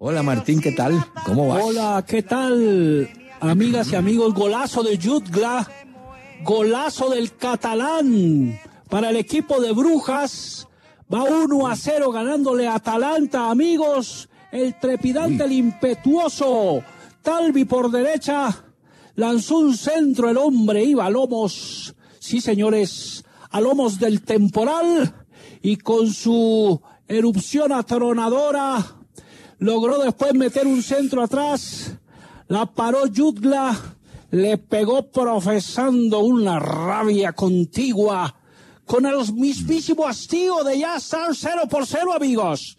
Hola Martín, ¿qué tal? ¿Cómo vas? Hola, ¿qué tal? Amigas y amigos, golazo de Jutgla, golazo del catalán para el equipo de Brujas. Va 1-0 ganándole a Atalanta, amigos. El trepidante, el impetuoso Talvi por derecha. Lanzó un centro, el hombre iba a lomos. Sí, señores, a lomos del temporal. Y con su erupción atronadora logró después meter un centro atrás. La paró Jutgla, le pegó profesando una rabia contigua con el mismísimo hastío de ya estar 0-0, amigos.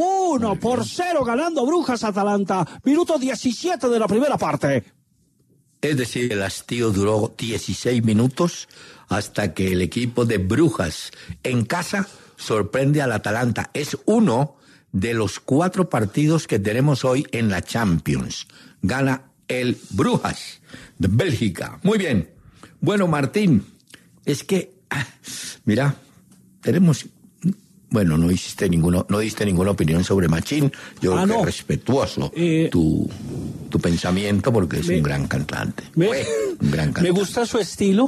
1-0 ganando Brujas Atalanta. Minuto 17 de la primera parte. Es decir, el hastío duró 16 minutos hasta que el equipo de Brujas en casa sorprende al Atalanta. Es uno de los 4 partidos que tenemos hoy en la Champions. Gana el Brujas de Bélgica. Muy bien. Bueno, Martín, es que, mira, tenemos... Bueno, no diste ninguna opinión sobre Machín. Yo creo que es respetuoso tu pensamiento porque es un gran cantante. Un gran cantante. Me gusta su estilo.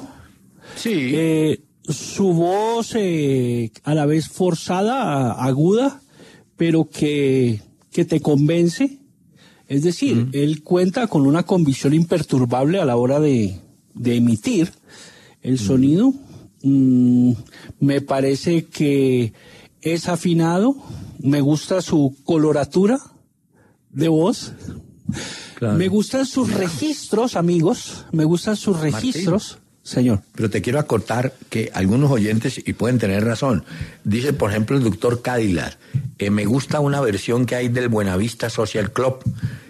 Sí. Su voz a la vez forzada, aguda, pero que te convence. Es decir, él cuenta con una convicción imperturbable a la hora de emitir el sonido. Me parece que es afinado. Me gusta su coloratura de voz. Claro. Me gustan sus registros, amigos. Me gustan sus registros. Martín, señor. Pero te quiero acotar que algunos oyentes, y pueden tener razón, dice, por ejemplo, el doctor Cadillac, me gusta una versión que hay del Buenavista Social Club.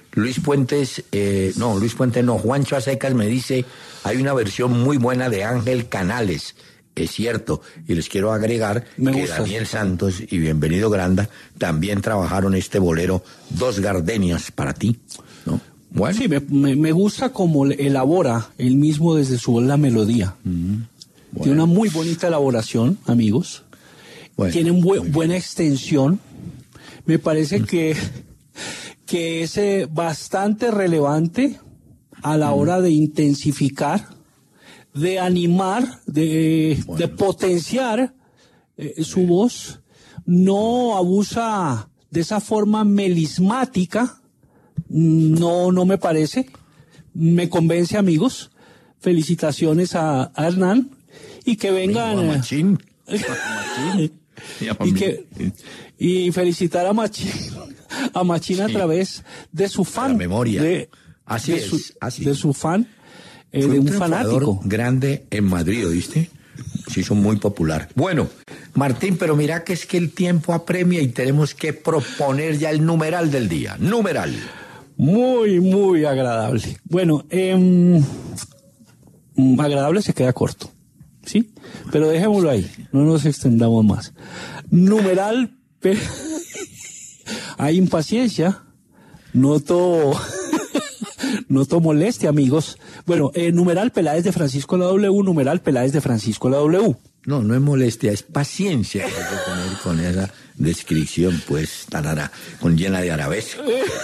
Juancho Acecas me dice, hay una versión muy buena de Ángel Canales. Es cierto, y les quiero agregar que Daniel Santos y Bienvenido Granda también trabajaron este bolero, Dos Gardenias para ti, ¿no? Bueno. Sí, me gusta cómo elabora él mismo desde su voz la melodía. Bueno. Tiene una muy bonita elaboración, amigos. Bueno, tiene buena extensión. Me parece que es bastante relevante a la hora de intensificar, de animar, de potenciar su voz. No abusa de esa forma melismática. No me parece. Me convence, amigos. Felicitaciones a Hernán. Y que vengan... y felicitar a Machín a través de su fan. La memoria. De su fan. De un fanático grande en Madrid, ¿oíste? Se hizo muy popular. Bueno, Martín, pero mira que es que el tiempo apremia y tenemos que proponer ya el numeral del día. Numeral. Muy, muy agradable. Bueno, agradable se queda corto, ¿sí? Pero dejémoslo ahí, no nos extendamos más. Numeral, hay impaciencia, noto molestia, amigos. Bueno, numeral Peláez de Francisco la W, numeral Peláez de Francisco la W. No es molestia, es paciencia que hay que tener con esa descripción, pues, con llena de arabesco.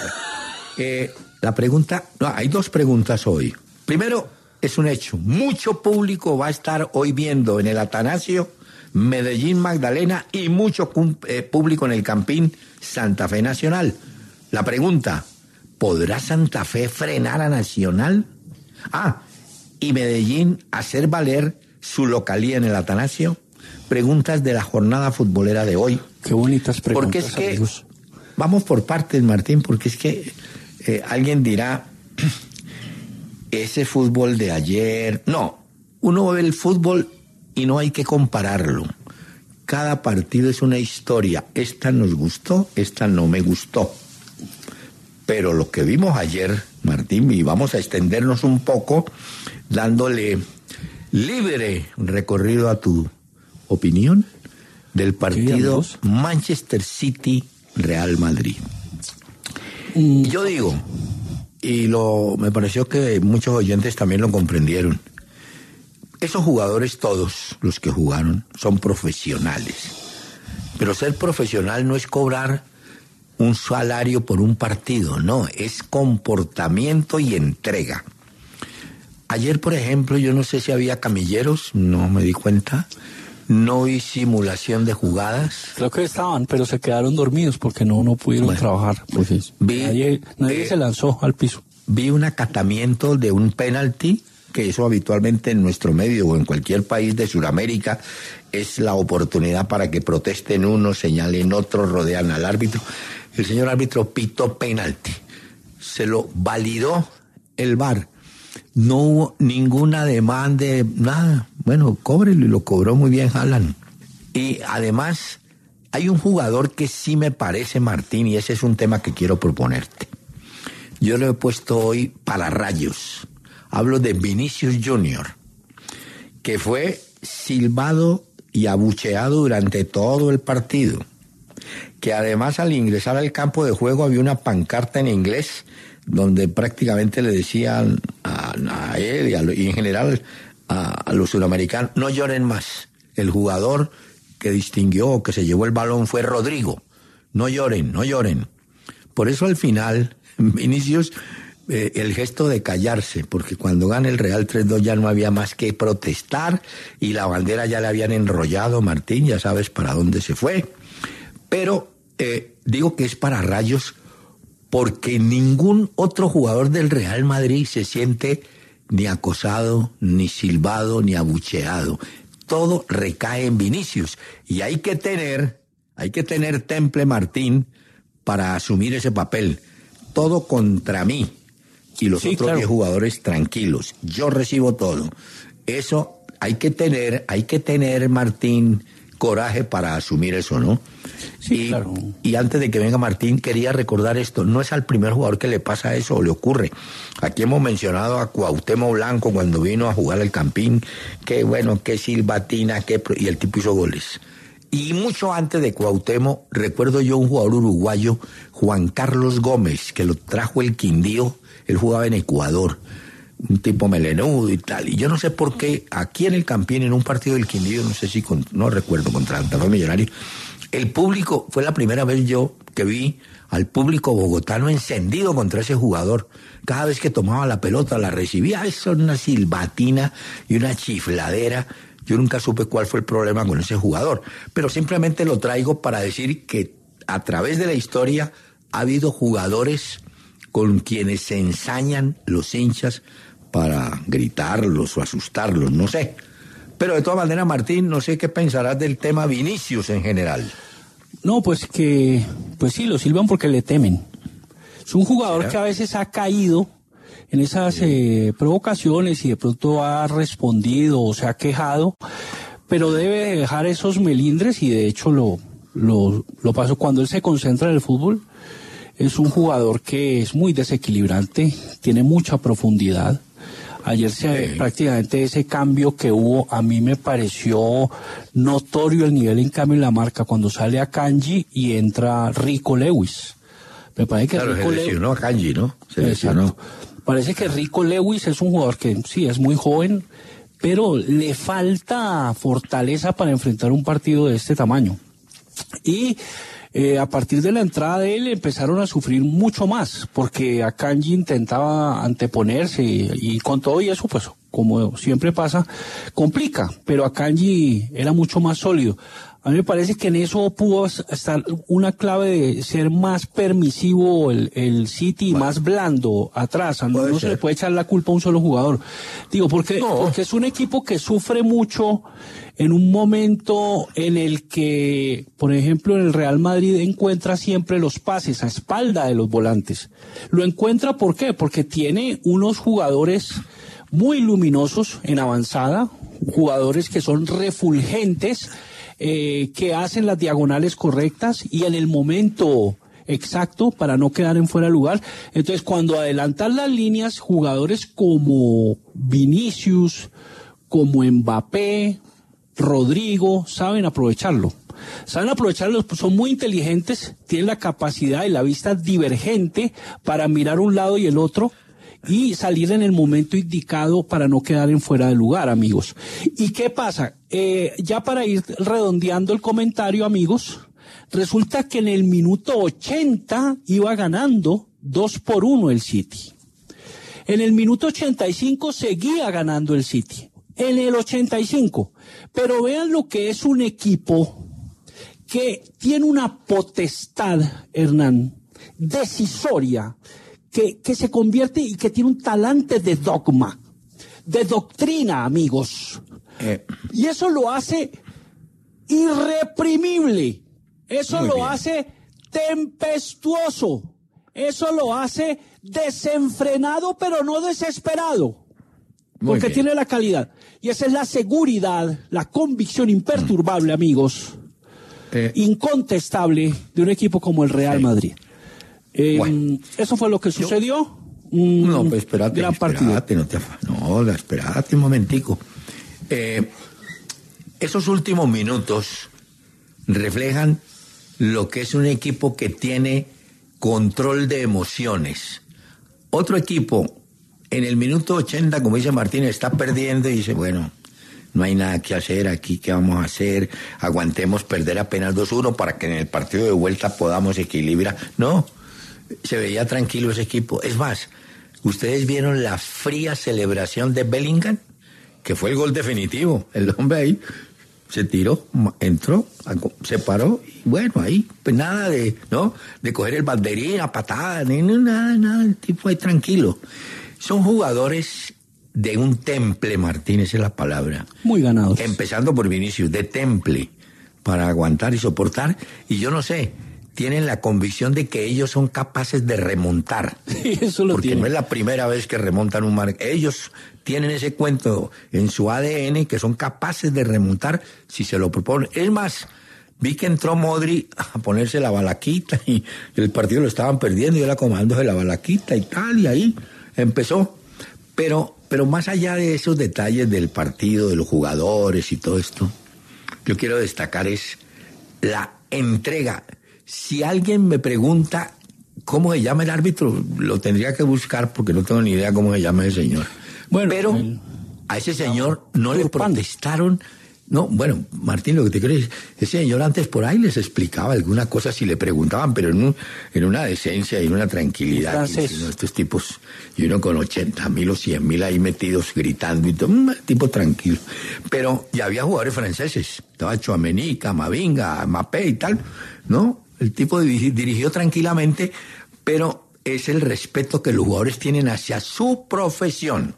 La pregunta, hay 2 preguntas hoy. Primero, es un hecho, mucho público va a estar hoy viendo en el Atanasio, Medellín Magdalena y mucho público en el Campín Santa Fe Nacional. La pregunta, ¿podrá Santa Fe frenar a Nacional? Y Medellín hacer valer su localía en el Atanasio. Preguntas de la jornada futbolera de hoy. Qué bonitas preguntas, porque es que, amigos. Vamos por partes, Martín, porque es que alguien dirá, ese fútbol de ayer... No, uno ve el fútbol y no hay que compararlo. Cada partido es una historia. Esta nos gustó, esta no me gustó. Pero lo que vimos ayer, Martín, y vamos a extendernos un poco, dándole libre recorrido a tu opinión del partido Manchester City-Real Madrid. Yo digo, y me pareció que muchos oyentes también lo comprendieron, esos jugadores, todos los que jugaron, son profesionales. Pero ser profesional no es cobrar un salario por un partido, no, es comportamiento y entrega. Ayer, por ejemplo, yo no sé si había camilleros, no me di cuenta, no vi simulación de jugadas. Creo que estaban, pero se quedaron dormidos porque no pudieron trabajar. Pues nadie se lanzó al piso. Vi un acatamiento de un penalti, que eso habitualmente en nuestro medio o en cualquier país de Sudamérica es la oportunidad para que protesten unos, señalen otros, rodean al árbitro. El señor árbitro pitó penalti, se lo validó el VAR. No hubo ninguna demanda, nada. Bueno, cóbrelo, y lo cobró muy bien Haaland. Y además, hay un jugador que sí me parece, Martín, y ese es un tema que quiero proponerte. Yo lo he puesto hoy para rayos. Hablo de Vinicius Junior, que fue silbado y abucheado durante todo el partido. Que además al ingresar al campo de juego había una pancarta en inglés donde prácticamente le decían a él y en general a los sudamericanos, no lloren más. El jugador que distinguió o que se llevó el balón fue Rodrigo. No lloren, no lloren. Por eso al final, Vinicius, el gesto de callarse, porque cuando gana el Real 3-2 ya no había más que protestar y la bandera ya le habían enrollado, Martín, ya sabes para dónde se fue. Pero digo que es para rayos porque ningún otro jugador del Real Madrid se siente ni acosado, ni silbado, ni abucheado. Todo recae en Vinicius. Y hay que tener temple, Martín, para asumir ese papel. Todo contra mí. Y los otros 10 jugadores tranquilos. Yo recibo todo. Eso hay que tener, Martín, coraje para asumir eso, ¿no? Sí, claro. Y antes de que venga Martín, quería recordar esto. No es al primer jugador que le pasa eso o le ocurre. Aquí hemos mencionado a Cuauhtémoc Blanco cuando vino a jugar al Campín. Qué bueno, qué silbatina, y el tipo hizo goles. Y mucho antes de Cuauhtémoc, recuerdo yo un jugador uruguayo, Juan Carlos Gómez, que lo trajo el Quindío. Él jugaba en Ecuador. Un tipo melenudo y tal. Y yo no sé por qué, aquí en el Campín, en un partido del Quindío, no sé si, no recuerdo, contra Santa Fe Millonario, el público, fue la primera vez yo que vi al público bogotano encendido contra ese jugador. Cada vez que tomaba la pelota, la recibía, eso era una silbatina y una chifladera. Yo nunca supe cuál fue el problema con ese jugador. Pero simplemente lo traigo para decir que a través de la historia ha habido jugadores con quienes se ensañan los hinchas para gritarlos o asustarlos, no sé. Pero de todas maneras, Martín, no sé qué pensarás del tema Vinicius en general. No, pues sí, lo silban porque le temen. Es un jugador que a veces ha caído en esas provocaciones y de pronto ha respondido o se ha quejado, pero debe dejar esos melindres y de hecho lo pasó cuando él se concentra en el fútbol. Es un jugador que es muy desequilibrante, tiene mucha profundidad. Ayer prácticamente ese cambio que hubo, a mí me pareció notorio el nivel en cambio en la marca cuando sale Akanji y entra Rico Lewis. Me parece que Rico se lesionó a Akanji, ¿no? Se lesionó. Parece que Rico Lewis es un jugador que sí es muy joven, pero le falta fortaleza para enfrentar un partido de este tamaño. Y a partir de la entrada de él empezaron a sufrir mucho más, porque Akanji intentaba anteponerse y con todo y eso, pues, como siempre pasa, complica, pero Akanji era mucho más sólido. A mí me parece que en eso pudo estar una clave de ser más permisivo el City y más blando atrás. No se le puede echar la culpa a un solo jugador. Digo, porque es un equipo que sufre mucho en un momento en el que, por ejemplo, en el Real Madrid encuentra siempre los pases a espalda de los volantes. Lo encuentra, ¿por qué? Porque tiene unos jugadores muy luminosos en avanzada, jugadores que son refulgentes, que hacen las diagonales correctas y en el momento exacto para no quedar en fuera de lugar. Entonces, cuando adelantan las líneas, jugadores como Vinicius, como Mbappé, Rodrigo, saben aprovecharlo. Son muy inteligentes, tienen la capacidad y la vista divergente para mirar un lado y el otro y salir en el momento indicado para no quedar en fuera de lugar, amigos. ¿Y qué pasa? Ya para ir redondeando el comentario, amigos, Resulta que en el minuto 80 iba ganando 2-1 el City. En el minuto 85 seguía ganando el City. En el 85. Pero vean lo que es un equipo que tiene una potestad, Hernán, decisoria, que se convierte y que tiene un talante de dogma, de doctrina, amigos. Y eso lo hace irreprimible. Eso lo hace tempestuoso. Eso lo hace desenfrenado, pero no desesperado. Porque tiene la calidad. Y esa es la seguridad, la convicción imperturbable, amigos, incontestable de un equipo como el Real Madrid. Eso fue lo que sucedió. No, pues espérate, gran partido. Espérate un momentico. Esos últimos minutos reflejan lo que es un equipo que tiene control de emociones. Otro equipo, en el minuto 80, como dice Martín, está perdiendo y dice, bueno, no hay nada que hacer aquí, ¿qué vamos a hacer? Aguantemos perder apenas 2-1 para que en el partido de vuelta podamos equilibrar. No, se veía tranquilo ese equipo. Es más, ¿ustedes vieron la fría celebración de Bellingham? Que fue el gol definitivo. El hombre ahí se tiró, entró, se paró, y bueno, ahí, pues nada de coger el banderín a patadas, nada, el tipo ahí tranquilo. Son jugadores de un temple, Martín, esa es la palabra. Muy ganados. Empezando por Vinicius, de temple, para aguantar y soportar, y yo no sé, tienen la convicción de que ellos son capaces de remontar. Sí, eso lo porque tiene. no es la primera vez que remontan un mar. Ellos tienen ese cuento en su ADN que son capaces de remontar si se lo proponen. Es más, vi que entró Modri a ponerse la balaquita y el partido lo estaban perdiendo y él acomodándose la balaquita y tal, y ahí empezó. Pero más allá de esos detalles del partido, de los jugadores y todo esto, yo quiero destacar es la entrega. Si alguien me pregunta cómo se llama el árbitro, lo tendría que buscar porque no tengo ni idea cómo se llama ese señor. Bueno, pero a ese señor no le protestaron. No, bueno, Martín, lo que te quiero decir, ese señor antes por ahí les explicaba alguna cosa si le preguntaban, pero en una decencia y en una tranquilidad. Sino estos tipos, y uno con 80,000 o 100,000 ahí metidos gritando y todo, un tipo tranquilo. Pero ya había jugadores franceses, estaba Tchouaméni, Camavinga, Mbappé y tal, ¿no? El tipo dirigió tranquilamente, pero es el respeto que los jugadores tienen hacia su profesión.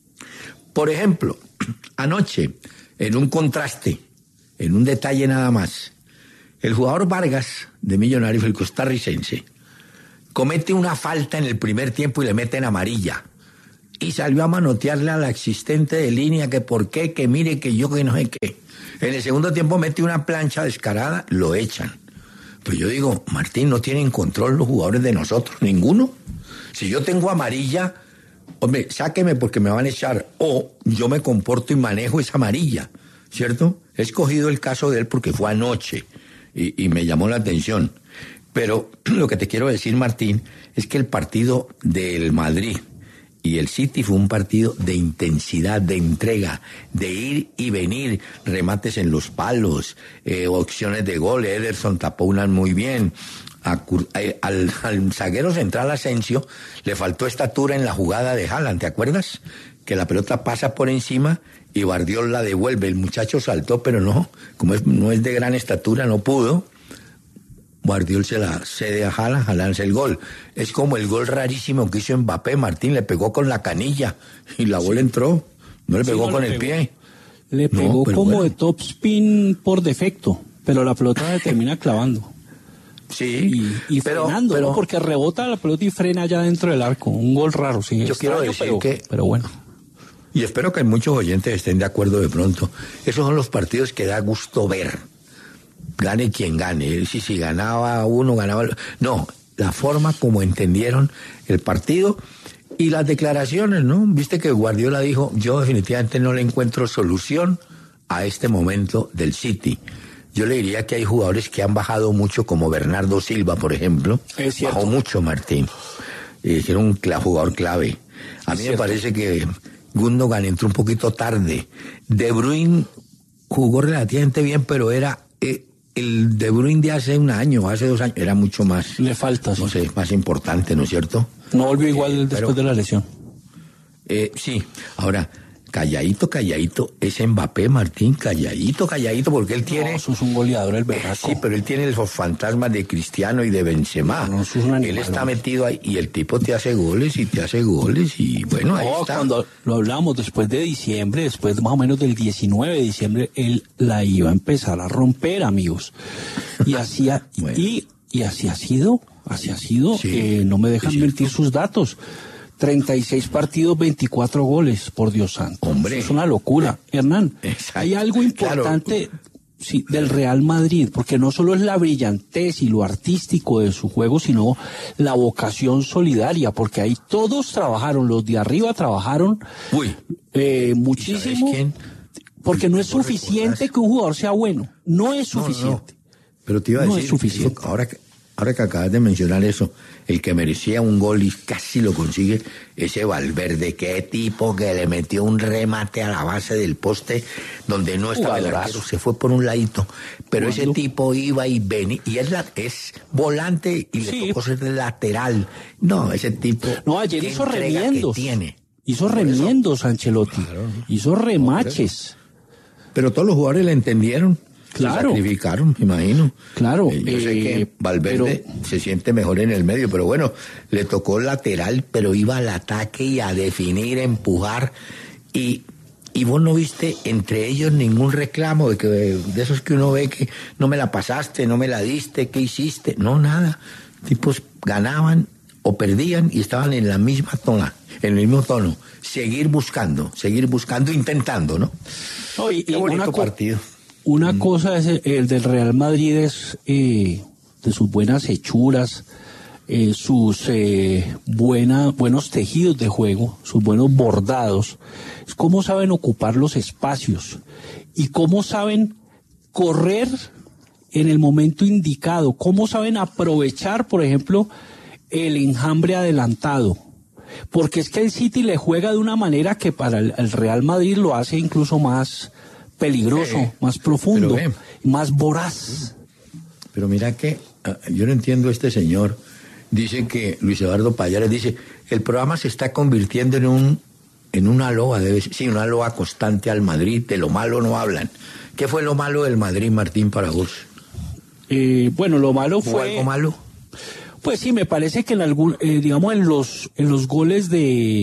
Por ejemplo, anoche, en un contraste, en un detalle nada más, el jugador Vargas de Millonarios, el costarricense, comete una falta en el primer tiempo y le meten amarilla. Y salió a manotearle a la asistente de línea que por qué, que mire, que yo, que no sé qué. En el segundo tiempo mete una plancha descarada, lo echan. Pues yo digo, Martín, no tienen control los jugadores de nosotros, ninguno. Si yo tengo amarilla, hombre, sáqueme porque me van a echar. O yo me comporto y manejo esa amarilla, ¿cierto? He escogido el caso de él porque fue anoche y me llamó la atención. Pero lo que te quiero decir, Martín, es que el partido del Madrid y el City fue un partido de intensidad, de entrega, de ir y venir, remates en los palos, opciones de gol. Ederson tapó una muy bien. Al zaguero central Asensio le faltó estatura en la jugada de Haaland, ¿te acuerdas? Que la pelota pasa por encima y Guardiola la devuelve. El muchacho saltó, pero no, como no es de gran estatura, no pudo. Guardiola se la cede a Haaland hace el gol. Es como el gol rarísimo que hizo Mbappé, Martín, le pegó con la canilla y la bola entró, no le pegó con el pie. Le pegó como de top spin por defecto, pero la pelota le termina clavando. Sí, y frenando, ¿no? Porque rebota la pelota y frena allá dentro del arco. Un gol raro, sí. Yo quiero decir pero bueno. Y espero que muchos oyentes estén de acuerdo de pronto. Esos son los partidos que da gusto ver. Gane quien gane. Si ganaba uno, ganaba el... No, la forma como entendieron el partido y las declaraciones, ¿no? Viste que Guardiola dijo, yo definitivamente no le encuentro solución a este momento del City. Yo le diría que hay jugadores que han bajado mucho, como Bernardo Silva, por ejemplo. Es cierto. Bajó mucho, Martín. Que era un jugador clave. A mí me parece que Gundogan entró un poquito tarde. De Bruyne jugó relativamente bien, pero era el De Bruyne de hace un año, hace 2 años, era mucho más... Le falta, sí. No sé, más importante, ¿no es cierto? No volvió igual después de la lesión. Sí, ahora, calladito, es Mbappé, Martín, calladito, porque él tiene... No, eso es un goleador, el berraco. Sí, pero él tiene los fantasmas de Cristiano y de Benzema. No, eso es un animal, él está metido ahí y el tipo te hace goles y bueno, ahí está. Cuando lo hablamos después de diciembre, después más o menos del 19 de diciembre, él la iba a empezar a romper, amigos. Y así bueno. y así ha sido, sí, no me dejan mentir sus datos. 36 partidos, 24 goles, por Dios santo. Hombre. Eso es una locura. Hernán, exacto. Hay algo importante sí, del Real Madrid, porque no solo es la brillantez y lo artístico de su juego, sino la vocación solidaria, porque ahí todos trabajaron, los de arriba trabajaron muchísimo, porque no es suficiente que un jugador sea bueno, no es suficiente. No. Pero te iba a decir, es suficiente. Eso, ahora que acabas de mencionar eso, el que merecía un gol y casi lo consigue, ese Valverde, qué tipo que le metió un remate a la base del poste donde no estaba el arquero, se fue por un ladito, pero ese tipo iba y venía, y es volante y le tocó ser lateral. No, ese tipo... No, ayer hizo remiendos. Hizo remiendos, Ancelotti. Claro, hizo remaches. Pero todos los jugadores le entendieron. Claro. Se sacrificaron, me imagino. Claro. Yo sé que Valverde se siente mejor en el medio, pero bueno, le tocó lateral, pero iba al ataque y a definir, empujar. Y vos no viste entre ellos ningún reclamo de esos que uno ve que no me la pasaste, no me la diste, ¿qué hiciste? No, nada. Tipos ganaban o perdían y estaban en la misma tona, en el mismo tono. Seguir buscando, intentando, ¿no? Qué bonito partido. Una cosa es el del Real Madrid, es de sus buenas hechuras, sus buenos tejidos de juego, sus buenos bordados, es cómo saben ocupar los espacios y cómo saben correr en el momento indicado, cómo saben aprovechar, por ejemplo, el enjambre adelantado. Porque es que el City le juega de una manera que para el Real Madrid lo hace incluso más peligroso, más profundo, más voraz. Pero mira que yo no entiendo este señor. Dice que Luis Eduardo Payares dice, el programa se está convirtiendo en una loa, una loa constante al Madrid, de lo malo no hablan. ¿Qué fue lo malo del Madrid, Martín, para vos? Bueno, lo malo fue... ¿Algo malo? Pues sí, me parece que digamos en los goles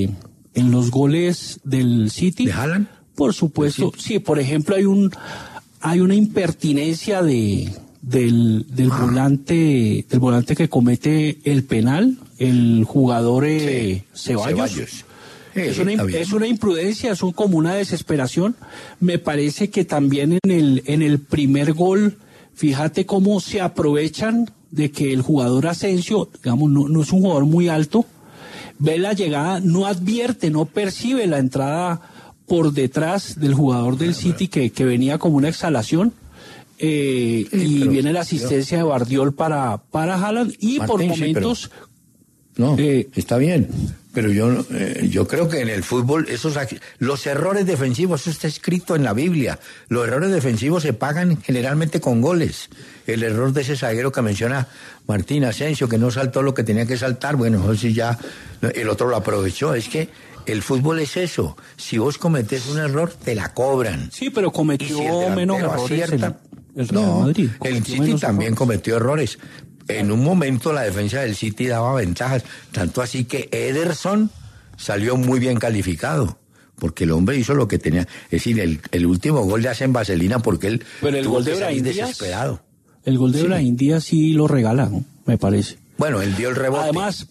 del City. ¿De Haaland? Por supuesto, sí, por ejemplo hay una impertinencia del volante que comete el penal, el jugador Ceballos. Es una imprudencia, es como una desesperación. Me parece que también en el primer gol, fíjate cómo se aprovechan de que el jugador Asensio, digamos, no es un jugador muy alto, ve la llegada, no advierte, no percibe la entrada por detrás del jugador del City que venía como una exhalación, y viene la asistencia de Guardiol para Haaland y Martín, por momentos... está bien, pero yo creo que en el fútbol los errores defensivos, eso está escrito en la Biblia, los errores defensivos se pagan generalmente con goles. El error de ese zaguero que menciona Martín Asensio, que no saltó lo que tenía que saltar, bueno, si ya el otro lo aprovechó, es que el fútbol es eso. Si vos cometés un error, te la cobran. Sí, pero cometió menos errores el Real Madrid. El City también cometió errores. En un momento la defensa del City daba ventajas. Tanto así que Ederson salió muy bien calificado. Porque el hombre hizo lo que tenía. Es decir, el último gol le hacen vaselina porque él tuvo que salir desesperado. El gol de Brahim Díaz sí lo regala, ¿no? Me parece. Bueno, él dio el rebote. Además,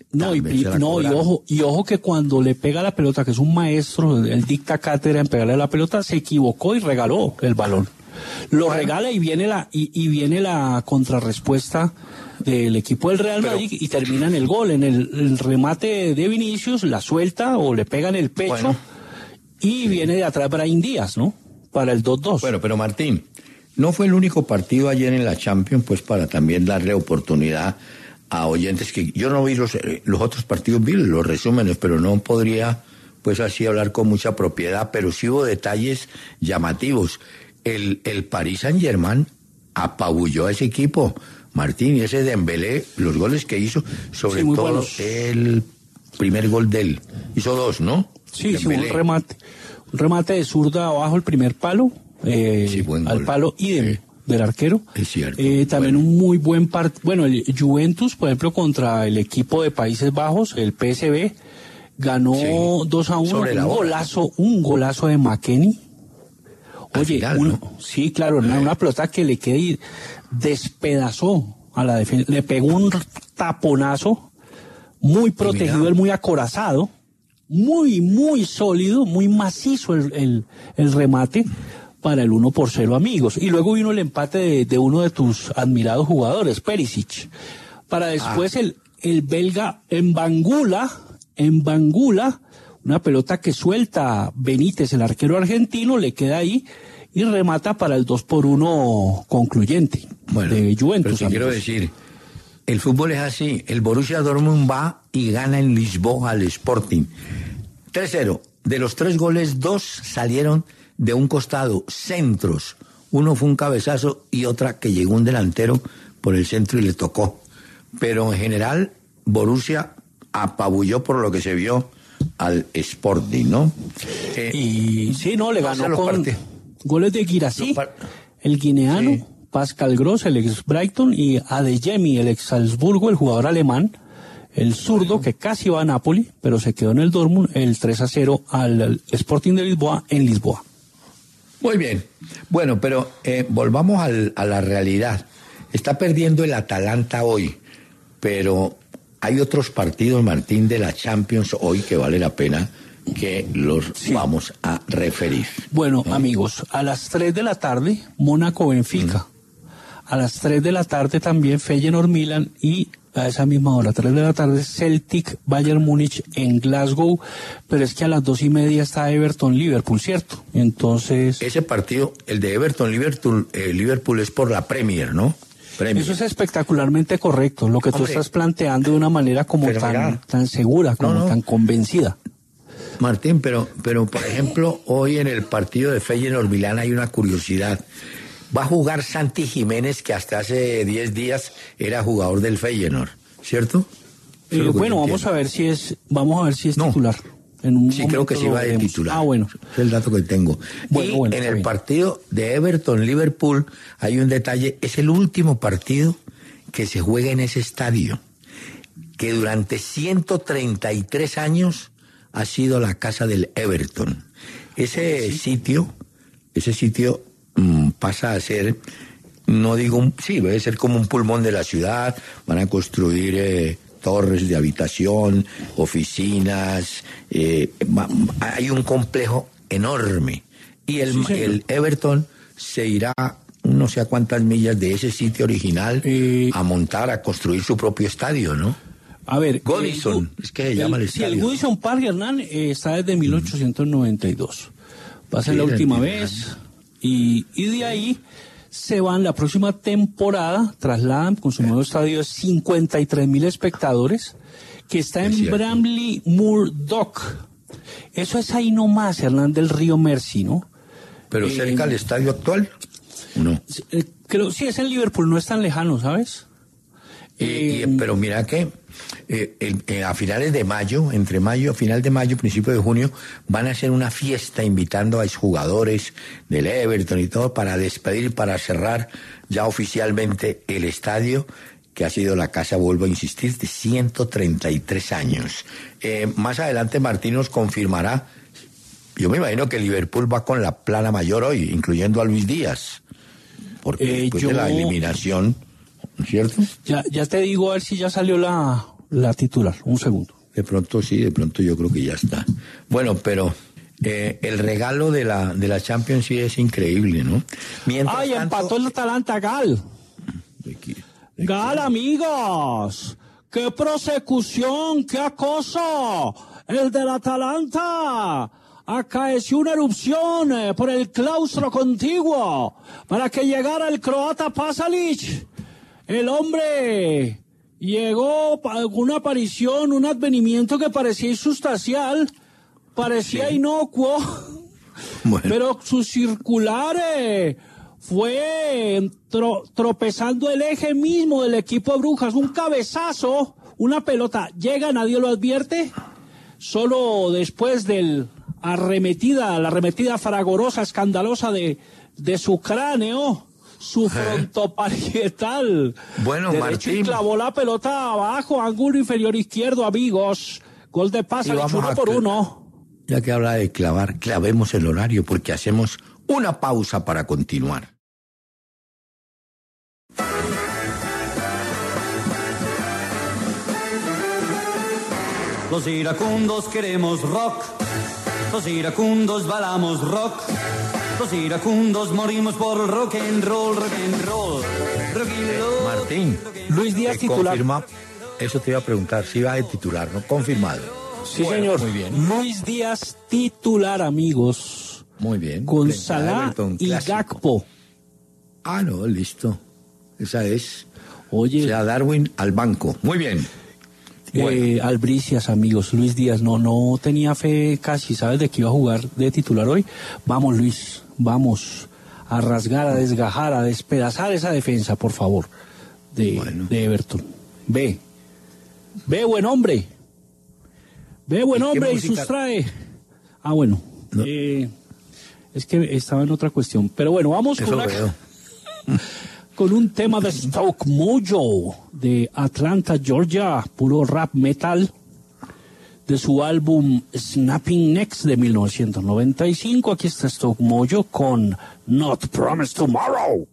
y ojo que cuando le pega la pelota, que es un maestro, él dicta cátedra en pegarle la pelota, se equivocó y regaló el balón. Lo regala y viene la contrarrespuesta del equipo del Real Madrid y termina en el gol, en el remate de Vinicius, la suelta o le pega en el pecho y viene de atrás Brahim Díaz, ¿no? Para el 2-2. Bueno, pero Martín, no fue el único partido ayer en la Champions, pues para también darle oportunidad a oyentes que yo no vi los otros partidos, vi los resúmenes, pero no podría pues así hablar con mucha propiedad, pero sí hubo detalles llamativos. El Paris Saint-Germain apabulló a ese equipo, Martín, y ese Dembélé, los goles que hizo, sobre todo buenos. El primer gol de él, hizo 2, ¿no? Sí, sí, un remate de zurda abajo el primer palo, al palo idem del arquero. Es cierto. También un muy buen partido, bueno, el Juventus, por ejemplo, contra el equipo de Países Bajos, el PSV, ganó 2-1, un golazo de McKennie. Oye, ¿no? Sí, claro, una pelota que le quedó y despedazó a la defensa, le pegó un taponazo, muy protegido, muy acorazado, muy sólido, muy macizo el remate para el 1-0, amigos. Y luego vino el empate de uno de tus admirados jugadores, Perisic, para después el belga en Bangula, una pelota que suelta Benítez, el arquero argentino, le queda ahí y remata para el 2-1 concluyente de Juventus. Pero quiero decir, el fútbol es así. El Borussia Dortmund va y gana en Lisboa al Sporting. 3-0. De los 3 goles, 2 salieron de un costado, centros. Uno fue un cabezazo y otra que llegó un delantero por el centro y le tocó. Pero en general, Borussia apabulló por lo que se vio al Sporting, ¿no? Y sí, le ganó con goles de Guirassy, el guineano, Pascal Gross, el ex Brighton, y Adeyemi, el ex Salzburgo, el jugador alemán, el zurdo que casi va a Napoli, pero se quedó en el Dortmund, el 3-0 al Sporting de Lisboa en Lisboa. Muy bien. Bueno, pero volvamos a la realidad. Está perdiendo el Atalanta hoy, pero hay otros partidos, Martín, de la Champions hoy que vale la pena que los vamos a referir. Bueno, amigos, a las 3 de la tarde, Mónaco-Benfica. A las 3 de la tarde también Feyenoord-Milan y a esa misma hora, 3 de la tarde, Celtic-Bayern Múnich en Glasgow, pero es que a las 2:30 está Everton-Liverpool, ¿cierto? Entonces... Ese partido, el de Everton-Liverpool es por la Premier, ¿no? Premier. Eso es espectacularmente correcto, lo que tú estás planteando de una manera como tan segura, como tan convencida. Martín, pero por ejemplo, hoy en el partido de Feyenoord-Milán hay una curiosidad. Va a jugar Santi Jiménez, que hasta hace 10 días era jugador del Feyenoord, ¿cierto? Bueno, vamos a ver si es titular. Creo que sí va de titular. Bueno. Es el dato que tengo. En el partido de Everton-Liverpool hay un detalle, es el último partido que se juega en ese estadio, que durante 133 años ha sido la casa del Everton. Ese sitio pasa a ser, debe ser como un pulmón de la ciudad. Van a construir torres de habitación, oficinas, hay un complejo enorme. Y el Everton se irá no sé a cuántas millas de ese sitio original a montar, a construir su propio estadio, ¿no? A ver, Goodison, es que se llama el estadio. El Goodison Park, Hernán, está desde 1892. Va a ser la última vez. Y de ahí se van la próxima temporada, trasladan con su nuevo estadio de 53,000 espectadores, que está en Bramley Moor Dock. Eso es ahí nomás, Hernán, del río Mersey, ¿no? ¿Pero cerca del estadio actual? ¿No? Creo, sí, es en Liverpool, no es tan lejano, ¿sabes? Pero mira que a finales de mayo, final de mayo, principio de junio, van a hacer una fiesta invitando a exjugadores del Everton y todo para despedir, para cerrar ya oficialmente el estadio, que ha sido la casa, vuelvo a insistir, de 133 años. Más adelante Martín nos confirmará. Yo me imagino que Liverpool va con la plana mayor hoy, incluyendo a Luis Díaz, porque después de la eliminación, ¿cierto? Ya te digo a ver si ya salió la titular, un segundo. De pronto sí, de pronto yo creo que ya está. Bueno, pero el regalo de la Champions sí es increíble, ¿no? ¡Ay, empató el Atalanta, Gal! ¡Gal, amigos! ¡Qué prosecución! ¡Qué acoso! ¡El del Atalanta! Acaeció una erupción por el claustro contiguo para que llegara el croata Pasalic. El hombre llegó con una aparición, un advenimiento que parecía insustancial, parecía inocuo, pero su circular fue tropezando el eje mismo del equipo de Brujas, un cabezazo, una pelota, llega, nadie lo advierte, solo después la arremetida fragorosa, escandalosa de su cráneo, su frontoparietal. Bueno, Martín. Y clavó la pelota abajo, ángulo inferior izquierdo, amigos. Gol de Paz, 1-1. Ya que habla de clavar, clavemos el horario porque hacemos una pausa para continuar. Los iracundos queremos rock, los iracundos bailamos rock, los iracundos morimos por el rock and roll, rock and roll. Martín, Luis Díaz titular. Confirma, eso te iba a preguntar, si iba de titular, ¿no? Confirmado. Sí, bueno, señor. Muy bien. Luis Díaz titular, amigos. Muy bien. Con Salah y Gakpo. Ah, no, listo. Esa es. Oye. O sea, Darwin al banco. Muy bien. Bueno. Albricias, amigos. Luis Díaz no tenía fe casi, ¿sabes de que iba a jugar de titular hoy? Vamos, Luis, vamos a rasgar, a desgajar, a despedazar esa defensa, por favor, de Everton. Ve, buen hombre. Ve, buen hombre, y sustrae. Ah, bueno. No. Es que estaba en otra cuestión. Pero bueno, vamos con un tema de Stoke Mojo, de Atlanta, Georgia, puro rap metal, de su álbum Snapping Necks de 1995. Aquí está Stoke Mojo con Not Promised Tomorrow.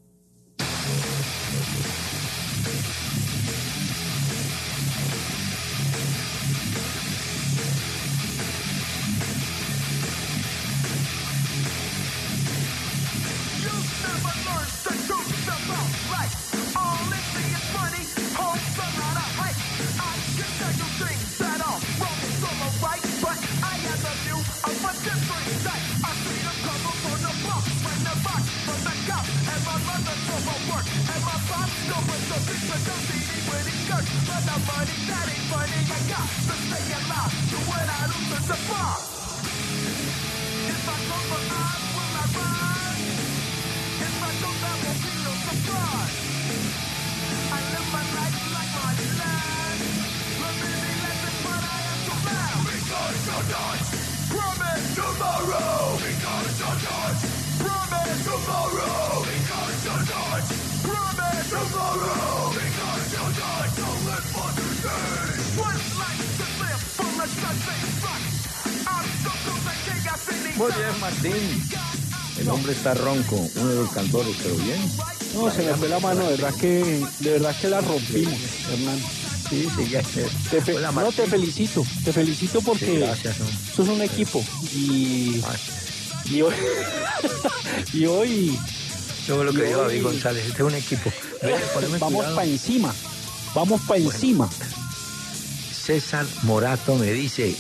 Muy bien, Martín. El hombre está ronco, uno de los cantores, pero bien. No, se me fue la mano, de verdad que la rompimos, Hernán. Sí, te felicito porque sí, gracias, ¿no? Esto es un equipo y hoy yo lo que digo a David González, este es un equipo. Vamos para encima. César Morato me dice,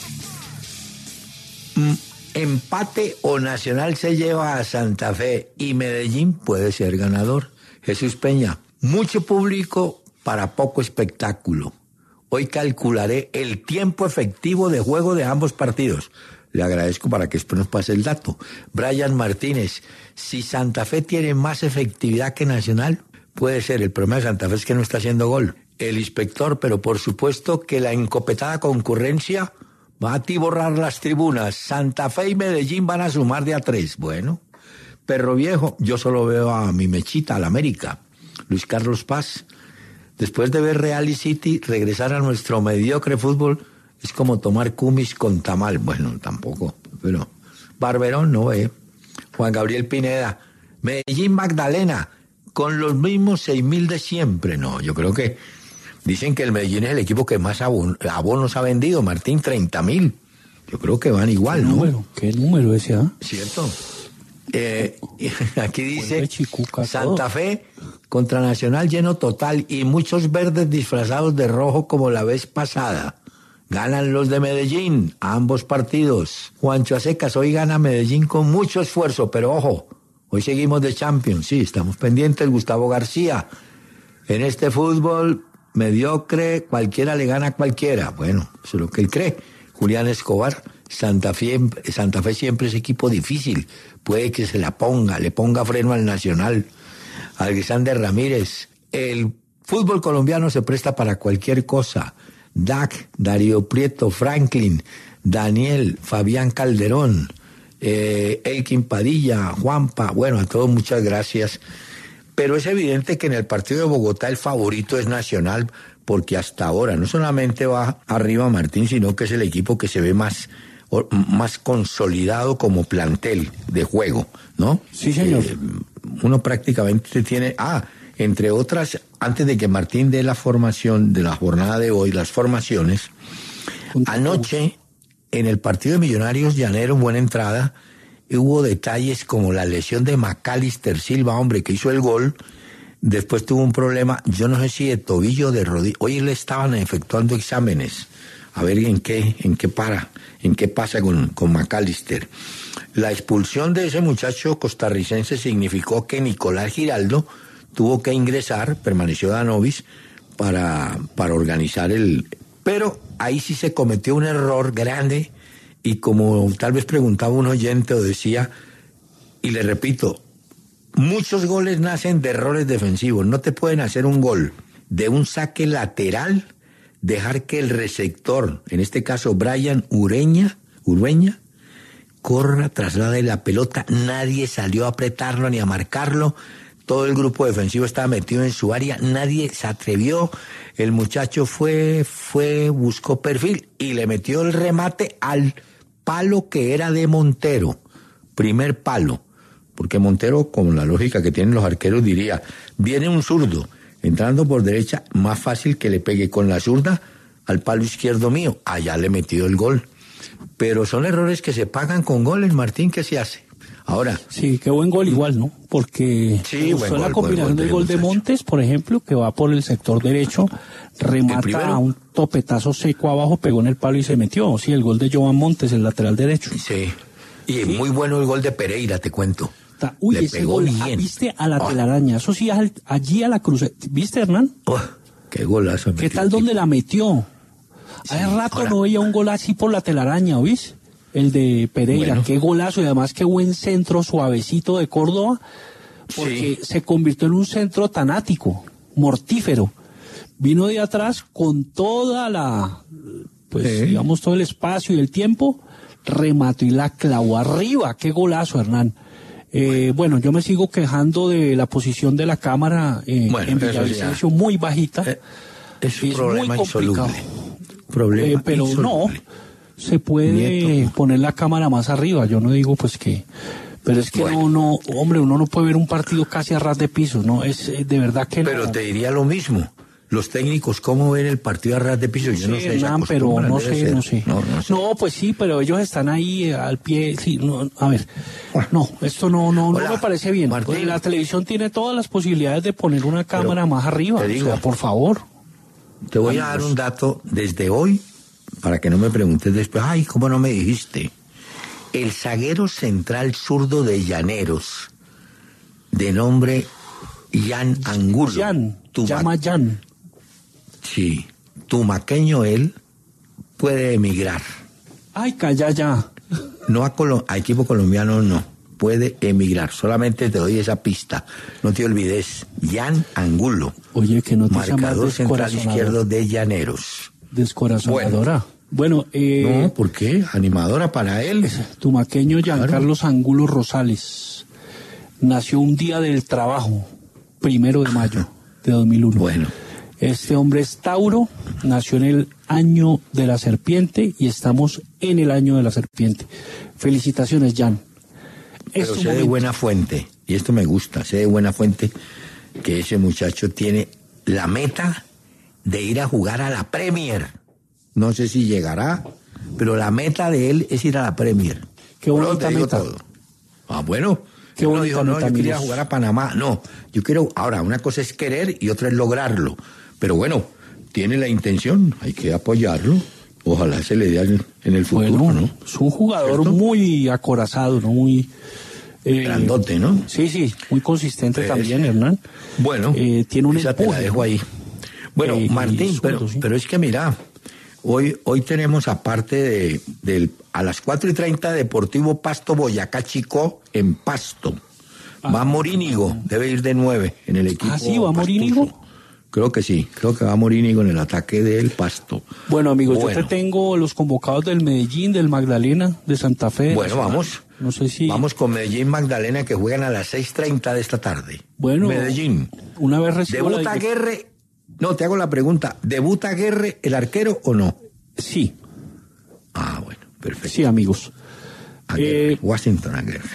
empate o Nacional se lleva a Santa Fe y Medellín puede ser ganador. Jesús Peña, mucho público para poco espectáculo. Hoy calcularé el tiempo efectivo de juego de ambos partidos. Le agradezco para que después nos pase el dato. Brian Martínez, si Santa Fe tiene más efectividad que Nacional, puede ser. El problema de Santa Fe es que no está haciendo gol. El inspector, pero por supuesto que la encopetada concurrencia va a atiborrar las tribunas. Santa Fe y Medellín van a sumar de a 3. Bueno, Perro Viejo, yo solo veo a mi mechita, al América. Luis Carlos Paz, después de ver Real y City, regresar a nuestro mediocre fútbol es como tomar cumis con tamal. Bueno, tampoco, pero Barberón no ve. Juan Gabriel Pineda, Medellín Magdalena, con los mismos 6.000 de siempre. No, yo creo que dicen que el Medellín es el equipo que más abonos ha vendido, Martín, 30.000. Yo creo que van igual, ¿no? ¿Qué número ese, ah? ¿Cierto? Aquí dice Santa Fe contra Nacional lleno total y muchos verdes disfrazados de rojo como la vez pasada. Ganan los de Medellín, ambos partidos. Juancho Acecas, hoy gana Medellín con mucho esfuerzo, pero ojo, hoy seguimos de Champions, sí, estamos pendientes. Gustavo García, en este fútbol mediocre, cualquiera le gana a cualquiera. Bueno, eso es lo que él cree. Julián Escobar, Santa Fe siempre es equipo difícil, puede que le ponga freno al Nacional. Alexander Ramírez. El fútbol colombiano se presta para cualquier cosa. Darío Prieto, Franklin, Daniel, Fabián Calderón, Elkin Padilla, Juanpa, bueno, a todos muchas gracias. Pero es evidente que en el partido de Bogotá el favorito es Nacional, porque hasta ahora no solamente va arriba Martín, sino que es el equipo que se ve más consolidado como plantel de juego, ¿no? Sí, señor. Uno prácticamente tiene... entre otras, antes de que Martín dé la formación de la jornada de hoy, las formaciones, anoche en el partido de Millonarios Llaneros, buena entrada, hubo detalles como la lesión de Macalister Silva, hombre, que hizo el gol, después tuvo un problema, yo no sé si de tobillo o de rodilla, hoy le estaban efectuando exámenes, a ver en qué pasa con Macalister. La expulsión de ese muchacho costarricense significó que Nicolás Giraldo tuvo que ingresar, permaneció Danovis, para organizar Pero ahí sí se cometió un error grande, y como tal vez preguntaba un oyente o decía, y le repito, muchos goles nacen de errores defensivos. No te pueden hacer un gol de un saque lateral, dejar que el receptor, en este caso Brian Ureña, corra, traslade la pelota, nadie salió a apretarlo ni a marcarlo, todo el grupo defensivo estaba metido en su área, nadie se atrevió, el muchacho buscó perfil y le metió el remate al palo que era de Montero, primer palo, porque Montero, con la lógica que tienen los arqueros, diría, viene un zurdo, entrando por derecha, más fácil que le pegue con la zurda al palo izquierdo mío, allá le metió el gol. Pero son errores que se pagan con goles, Martín, ¿qué se hace? Ahora. Sí, qué buen gol igual, ¿no? Porque sí, usó la combinación del gol de Montes, por ejemplo, que va por el sector derecho, remata a un topetazo seco abajo, pegó en el palo y se metió. Sí, el gol de Joan Montes, el lateral derecho. Sí, y sí. Muy bueno el gol de Pereira, te cuento. Uy, le ese gol, viste a la telaraña, eso sí, allí a la cruz. ¿Viste, Hernán? Qué golazo. ¿Qué tal donde la metió? Sí, hace rato no veía un gol así por la telaraña, ¿oís? El de Pereira, bueno. Qué golazo, y además qué buen centro suavecito de Córdoba, porque se convirtió en un centro tanático, mortífero. Vino de atrás con toda digamos, todo el espacio y el tiempo, remató y la clavó arriba. Qué golazo, Hernán. Bueno, yo me sigo quejando de la posición de la cámara en Villavicencio, muy bajita. Es un problema muy complicado. Pero insoluble. No, se puede poner la cámara más arriba. Yo no digo pues que... Pero es que no, hombre, uno no puede ver un partido casi a ras de piso, ¿no? Es de verdad que pero no. Te diría lo mismo. Los técnicos, ¿cómo ven el partido a ras de piso? Yo no sé, pero no sé. No, pues sí, pero ellos están ahí al pie. Sí, no, a ver, no, esto no me parece bien. Martín, la televisión tiene todas las posibilidades de poner una cámara más arriba. Te digo, o sea, por favor. Te voy a dar un dato desde hoy, para que no me preguntes después, ay, ¿cómo no me dijiste? El zaguero central zurdo de Llaneros, de nombre Jan Angulo. Llama Jan. Sí, tumaqueño él, puede emigrar. Ay, calla ya. No a equipo colombiano no, puede emigrar. Solamente te doy esa pista. No te olvides, Jan Angulo. Oye, que no te marcador central izquierdo de Llaneros. Descorazonadora. Bueno, no, ¿por qué? Animadora para él. Tumaqueño Giancarlos Angulo Rosales. Nació un día del trabajo, 1 de mayo de 2001. Bueno. Este hombre es Tauro, nació en el año de la serpiente y estamos en el año de la serpiente. Felicitaciones, Jan. Pero sé de buena fuente, y esto me gusta, sé de buena fuente que ese muchacho tiene la meta de ir a jugar a la Premier. No sé si llegará, pero la meta de él es ir a la Premier. Qué bonita meta. Todo. Bueno, qué bonita meta. No, yo quería amigos. Jugar a Panamá. No, yo quiero... Ahora, una cosa es querer y otra es lograrlo. Pero bueno, tiene la intención, hay que apoyarlo. Ojalá se le dé en el futuro, bueno, ¿no? Es un jugador ¿cierto? Muy acorazado, ¿no? Muy... grandote, ¿no? Sí, muy consistente también, Hernán. Bueno, tiene un esa empuje. Te la dejo ahí. Bueno, Martín, pero es que mira, hoy tenemos aparte a las 4:30 Deportivo Pasto Boyacá Chicó en Pasto. Va Morínigo, debe ir de 9 en el equipo. ¿Ah, sí? ¿Va Morínigo? Creo que sí, creo que va Morínigo en el ataque del Pasto. Bueno, amigos, yo te tengo los convocados del Medellín, del Magdalena, de Santa Fe. Bueno, vamos. No sé si... Vamos con Medellín Magdalena, que juegan a las 6:30 de esta tarde. Bueno, Medellín. Una vez recibo ¿Debuta Aguerre? No, te hago la pregunta. ¿Debuta Aguerre el arquero o no? Sí. Ah, bueno, perfecto. Sí, amigos. Aguerre, Washington Aguerre.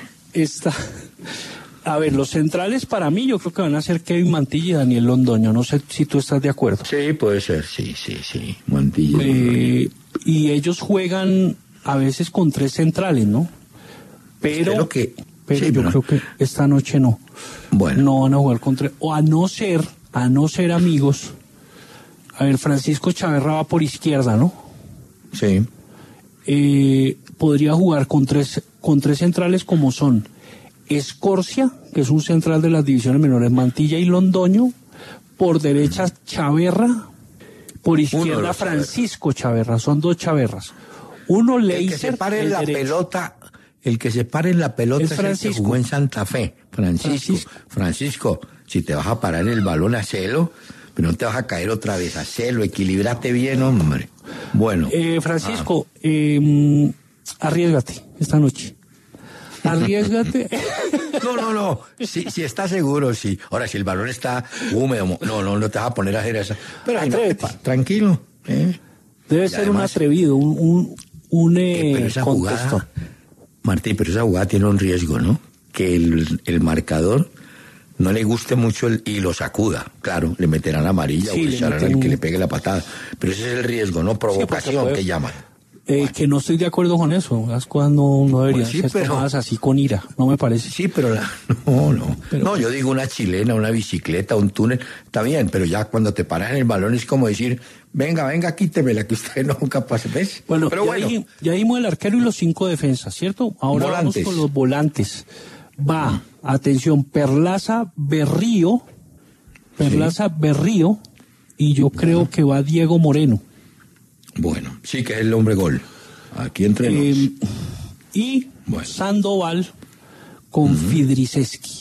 A ver, los centrales para mí yo creo que van a ser Kevin Mantilla y Daniel Londoño. No sé si tú estás de acuerdo. Sí, puede ser, sí. Mantilla. Y ellos juegan a veces con 3 centrales, ¿no? Pero yo creo que esta noche no. Bueno. No van a jugar con 3. O a no ser, amigos. A ver, Francisco Chaverra va por izquierda, ¿no? Sí. Podría jugar con tres centrales como son Escorcia, que es un central de las divisiones menores, Mantilla y Londoño, por derecha Chaverra, por izquierda Francisco Chaverra, son 2 Chaverras. Uno Leiser, el que se pare en la pelota, es el que jugó en Santa Fe, Francisco, si te vas a parar el balón, hacelo, pero no te vas a caer otra vez, hacelo, equilíbrate bien, hombre. Bueno. Francisco, arriésgate esta noche. Arriésgate. No. Si estás seguro, sí. Ahora, si el balón está húmedo, no te vas a poner a hacer eso. Pero tranquilo. Debe ser un atrevido, pero esa jugada, Martín, pero esa jugada tiene un riesgo, ¿no? Que el marcador no le guste mucho y lo sacuda. Claro, le meterán amarilla o le echarán al que le pegue la patada. Pero ese es el riesgo, ¿no? Provocación, que llaman. Que no estoy de acuerdo con eso. Las cosas no deberían ser tomadas así con ira, no me parece. Sí, pero no, yo digo una chilena, una bicicleta, un túnel, está bien, pero ya cuando te paras en el balón es como decir, venga, quítemela, que usted no es capaz, ¿ves? Bueno, pero ya dimos el arquero y los 5 defensas, ¿cierto? Ahora volantes. Vamos con los volantes. Va, atención, Perlaza Berrío, y yo creo que va Diego Moreno. Bueno, sí que es el hombre gol. Aquí entre nos. Y Sandoval con Fidriseski.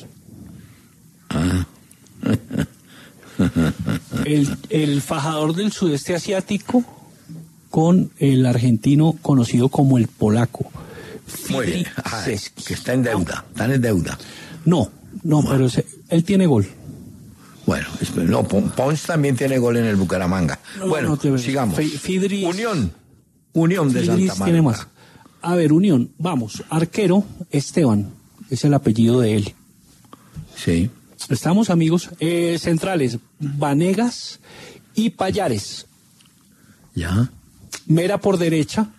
El fajador del sudeste asiático con el argentino conocido como el polaco. Muy bien. Que está en deuda. ¿Están en deuda? No, pero él tiene gol. Bueno, Pons también tiene gol en el Bucaramanga. Sigamos. Unión de Santa Marta. Tiene más. A ver, Unión, vamos. Arquero, Esteban, es el apellido de él. Sí. Estamos, amigos. Centrales, Vanegas y Payares. Ya. Mera por derecha.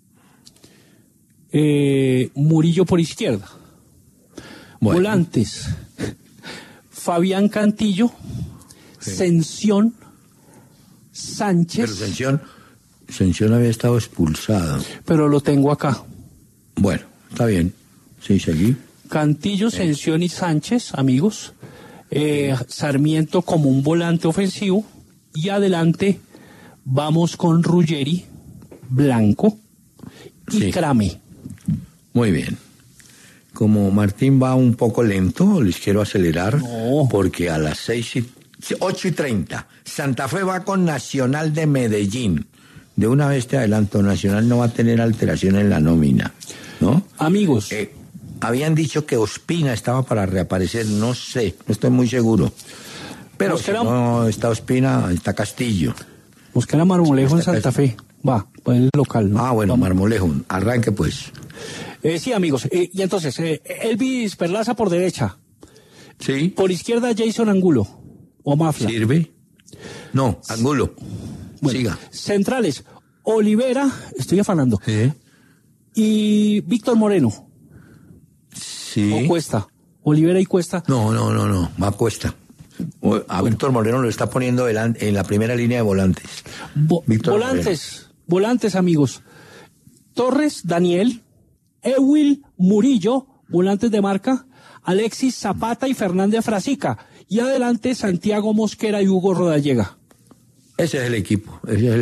Murillo por izquierda. Bueno. Volantes. Fabián Cantillo, Sención, Sánchez. Pero Sención había estado expulsado. Pero lo tengo acá. Bueno, está bien. Sí, seguí. Cantillo, Sención y Sánchez, amigos. Sarmiento como un volante ofensivo. Y adelante vamos con Ruggeri, Blanco y Crame. Muy bien. Como Martín va un poco lento, les quiero acelerar, porque a las 8:30, Santa Fe va con Nacional de Medellín. De una vez te adelanto, Nacional no va a tener alteración en la nómina, ¿no? Amigos. Habían dicho que Ospina estaba para reaparecer, no sé, no estoy muy seguro. Pero si no está Ospina, está Castillo. Buscar a Marmolejo en Santa Fe. Va, pues el local, ¿no? Bueno, vamos. Marmolejo, arranque pues. Sí, amigos. Y entonces, Elvis Perlaza por derecha. Sí. Por izquierda, Jason Angulo. O Mafla. ¿Sirve? No, Angulo. Bueno, siga. Centrales, Olivera, estoy afanando. Sí. Y Víctor Moreno. Sí. O Cuesta. Olivera y Cuesta. No, va Cuesta. Víctor Moreno lo está poniendo en la primera línea de volantes. Volantes, amigos. Torres, Daniel. Ewil Murillo, volantes de marca, Alexis Zapata y Fernández Frasica. Y adelante Santiago Mosquera y Hugo Rodallega. Ese es el equipo.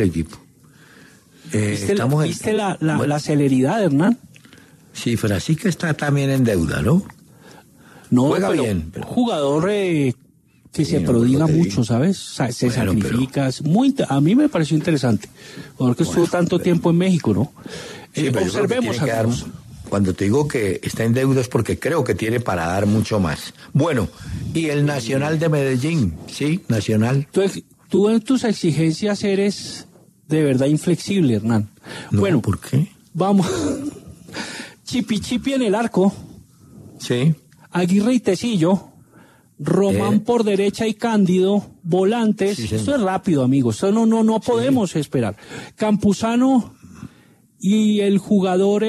¿Viste la celeridad, Hernán? Sí, Frasica está también en deuda, ¿no? No, juega pero bien. Pero... jugador que Sí, se no, prodiga pero te mucho, digo. ¿sabes? Se Bueno, sacrifica. A mí me pareció interesante. Porque estuvo tanto tiempo en México, ¿no? Sí, pero yo creo que observemos tiene que dar, algo. cuando te digo que está en deuda es porque creo que tiene para dar mucho más. Bueno, y el Nacional de Medellín, sí, Nacional. Tú en tus exigencias eres de verdad inflexible, Hernán. No, Bueno, ¿por qué? vamos. Chipi en el arco, Sí. Aguirre y Tecillo, Román por derecha y Cándido, volantes. Sí, señor. Esto es rápido, amigos. Esto no podemos esperar. Campuzano y el jugador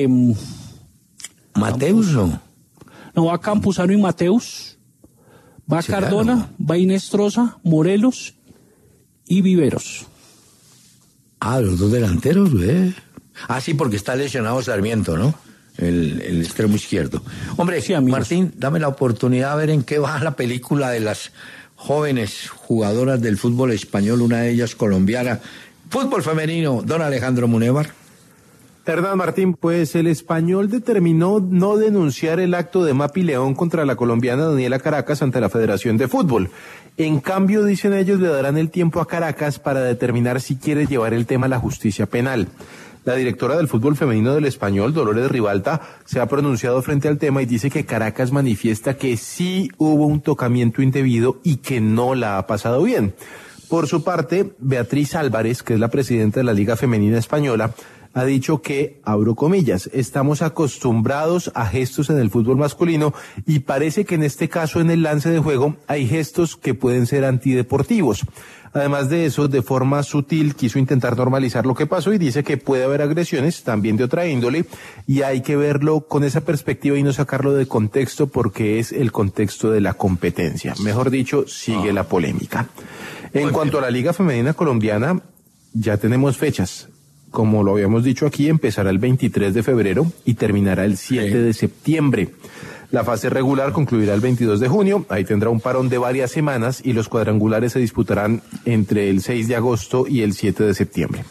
Mateus no. no, va Campuzano y Mateus, va Sí, Cardona, claro. va Inestrosa, Morelos y Viveros. Ah, los dos delanteros, Ah, sí, porque está lesionado Sarmiento, ¿no? El extremo izquierdo. Hombre, Sí, amigos. Martín, dame la oportunidad de ver en qué va la película de las jóvenes jugadoras del fútbol español, una de ellas colombiana. Fútbol femenino, don Alejandro Munévar. Hernán Martín, pues el Español determinó no denunciar el acto de Mapi León contra la colombiana Daniela Caracas ante la Federación de Fútbol. En cambio, dicen ellos, le darán el tiempo a Caracas para determinar si quiere llevar el tema a la justicia penal. La directora del fútbol femenino del Español, Dolores Ribalta, se ha pronunciado frente al tema y dice que Caracas manifiesta que sí hubo un tocamiento indebido y que no la ha pasado bien. Por su parte, Beatriz Álvarez, que es la presidenta de la Liga Femenina Española, ha dicho que, abro comillas, estamos acostumbrados a gestos en el fútbol masculino y parece que en este caso en el lance de juego hay gestos que pueden ser antideportivos. Además de eso, de forma sutil quiso intentar normalizar lo que pasó y dice que puede haber agresiones también de otra índole y hay que verlo con esa perspectiva y no sacarlo de contexto porque es el contexto de la competencia. Mejor dicho, sigue la polémica. En cuanto a la Liga Femenina Colombiana, ya tenemos fechas. Como lo habíamos dicho aquí, empezará el 23 de febrero y terminará el 7 de septiembre. La fase regular concluirá el 22 de junio, ahí tendrá un parón de varias semanas y los cuadrangulares se disputarán entre el 6 de agosto y el 7 de septiembre.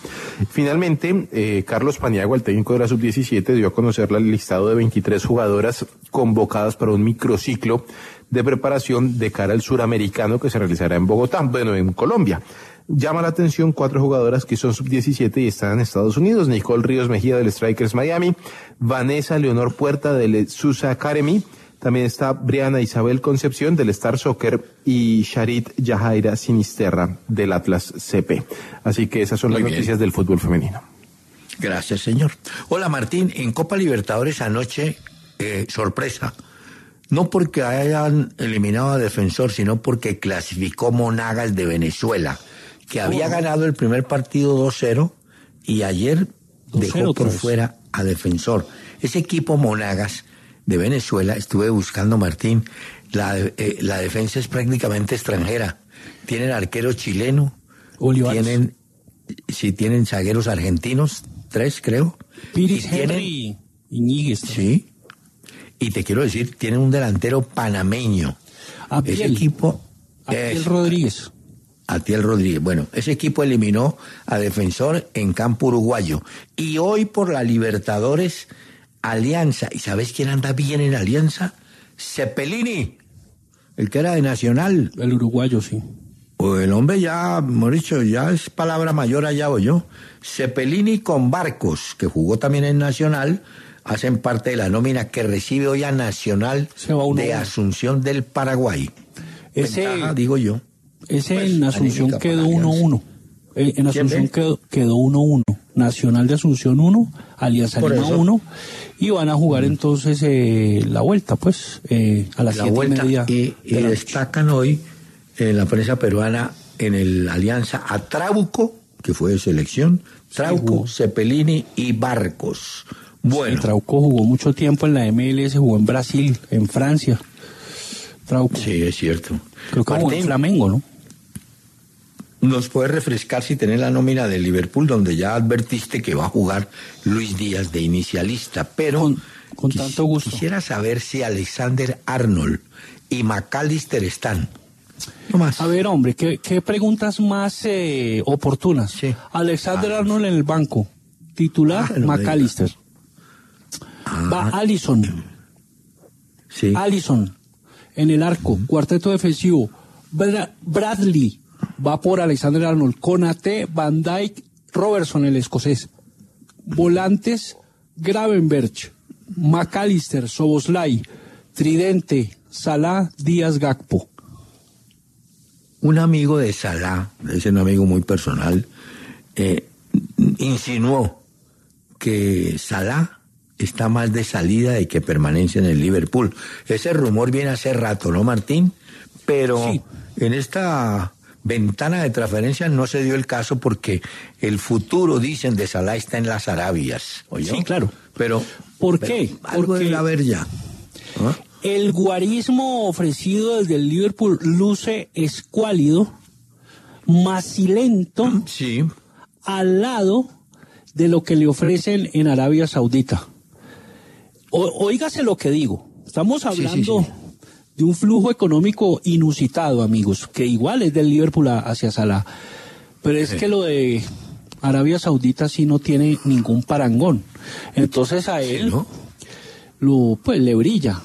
Finalmente, Carlos Paniagua, el técnico de la Sub-17, dio a conocer el listado de 23 jugadoras convocadas para un microciclo de preparación de cara al suramericano que se realizará en Bogotá, en Colombia. Llama la atención 4 jugadoras que son sub-17 y están en Estados Unidos. Nicole Ríos Mejía del Strikers Miami, Vanessa Leonor Puerta del Susa Academy, también está Briana Isabel Concepción del Star Soccer y Sharit Yajaira Sinisterra del Atlas CP. Así que esas son las noticias del fútbol femenino. Gracias, señor. Hola, Martín. En Copa Libertadores anoche, sorpresa. No porque hayan eliminado a Defensor, sino porque clasificó Monagas de Venezuela, que había ganado el primer partido 2-0 y ayer dejó por fuera a Defensor. Ese equipo Monagas de Venezuela, estuve buscando, Martín, la defensa es prácticamente extranjera. Tienen arquero chileno, tienen zagueros argentinos, 3 creo. Piris, Henry, Iñiguez. Sí. Y te quiero decir, tienen un delantero panameño. Ese equipo Atiel Rodríguez. Atiel Rodríguez. Bueno, ese equipo eliminó a Defensor en campo uruguayo. Y hoy por la Libertadores, Alianza. ¿Y sabes quién anda bien en Alianza? Cepelini, el que era de Nacional. El uruguayo, sí. O el hombre ya, hemos dicho, ya es palabra mayor allá o yo. Cepelini con Barcos, que jugó también en Nacional, hacen parte de la nómina que recibe hoy a Nacional de Asunción del Paraguay. Ventaja, digo yo. Ese Pues, en Asunción quedó 1-1. En Asunción quedó 1-1. Nacional de Asunción 1, Alianza Lima 1. Y van a jugar entonces la vuelta, pues, a las 7:30. Y destacan hoy en la prensa peruana en el Alianza a Trauco, que fue de selección, Trauco, Cepelini y Barcos. Bueno. Sí, Trauco jugó mucho tiempo en la MLS, jugó en Brasil, en Francia. Trauco. Sí, es cierto. Creo que jugó en Flamengo, ¿no? ¿Nos puede refrescar si tenés la nómina de Liverpool, donde ya advertiste que va a jugar Luis Díaz de inicialista? Pero con tanto gusto. Quisiera saber si Alexander Arnold y McAllister están. No más. A ver, hombre, ¿qué preguntas más oportunas? Sí. Alexander Arnold en el banco. Titular, McAllister. Va Alisson. Sí. Alisson. En el arco, cuarteto defensivo, Bradley va por Alexander Arnold, Konate, Van Dijk, Robertson, el escocés. Volantes, Gravenberch, McAllister, Szoboszlai, Tridente, Salah, Díaz, Gakpo. Un amigo de Salah, es un amigo muy personal, insinuó que Salah está más de salida de que permanencia en el Liverpool. Ese rumor viene hace rato, ¿no, Martín? Pero sí, en esta ventana de transferencias no se dio el caso porque el futuro, dicen, de Salah está en las Arabias. ¿Oyó? Sí, claro. Pero, ¿por qué? Algo debe haber ya. ¿Ah? El guarismo ofrecido desde el Liverpool luce escuálido, macilento, sí, al lado de lo que le ofrecen en Arabia Saudita. Óigase lo que digo. Estamos hablando de un flujo económico inusitado, amigos, que igual es del Liverpool hacia Salah. Pero es que lo de Arabia Saudita sí no tiene ningún parangón. Entonces a él le brilla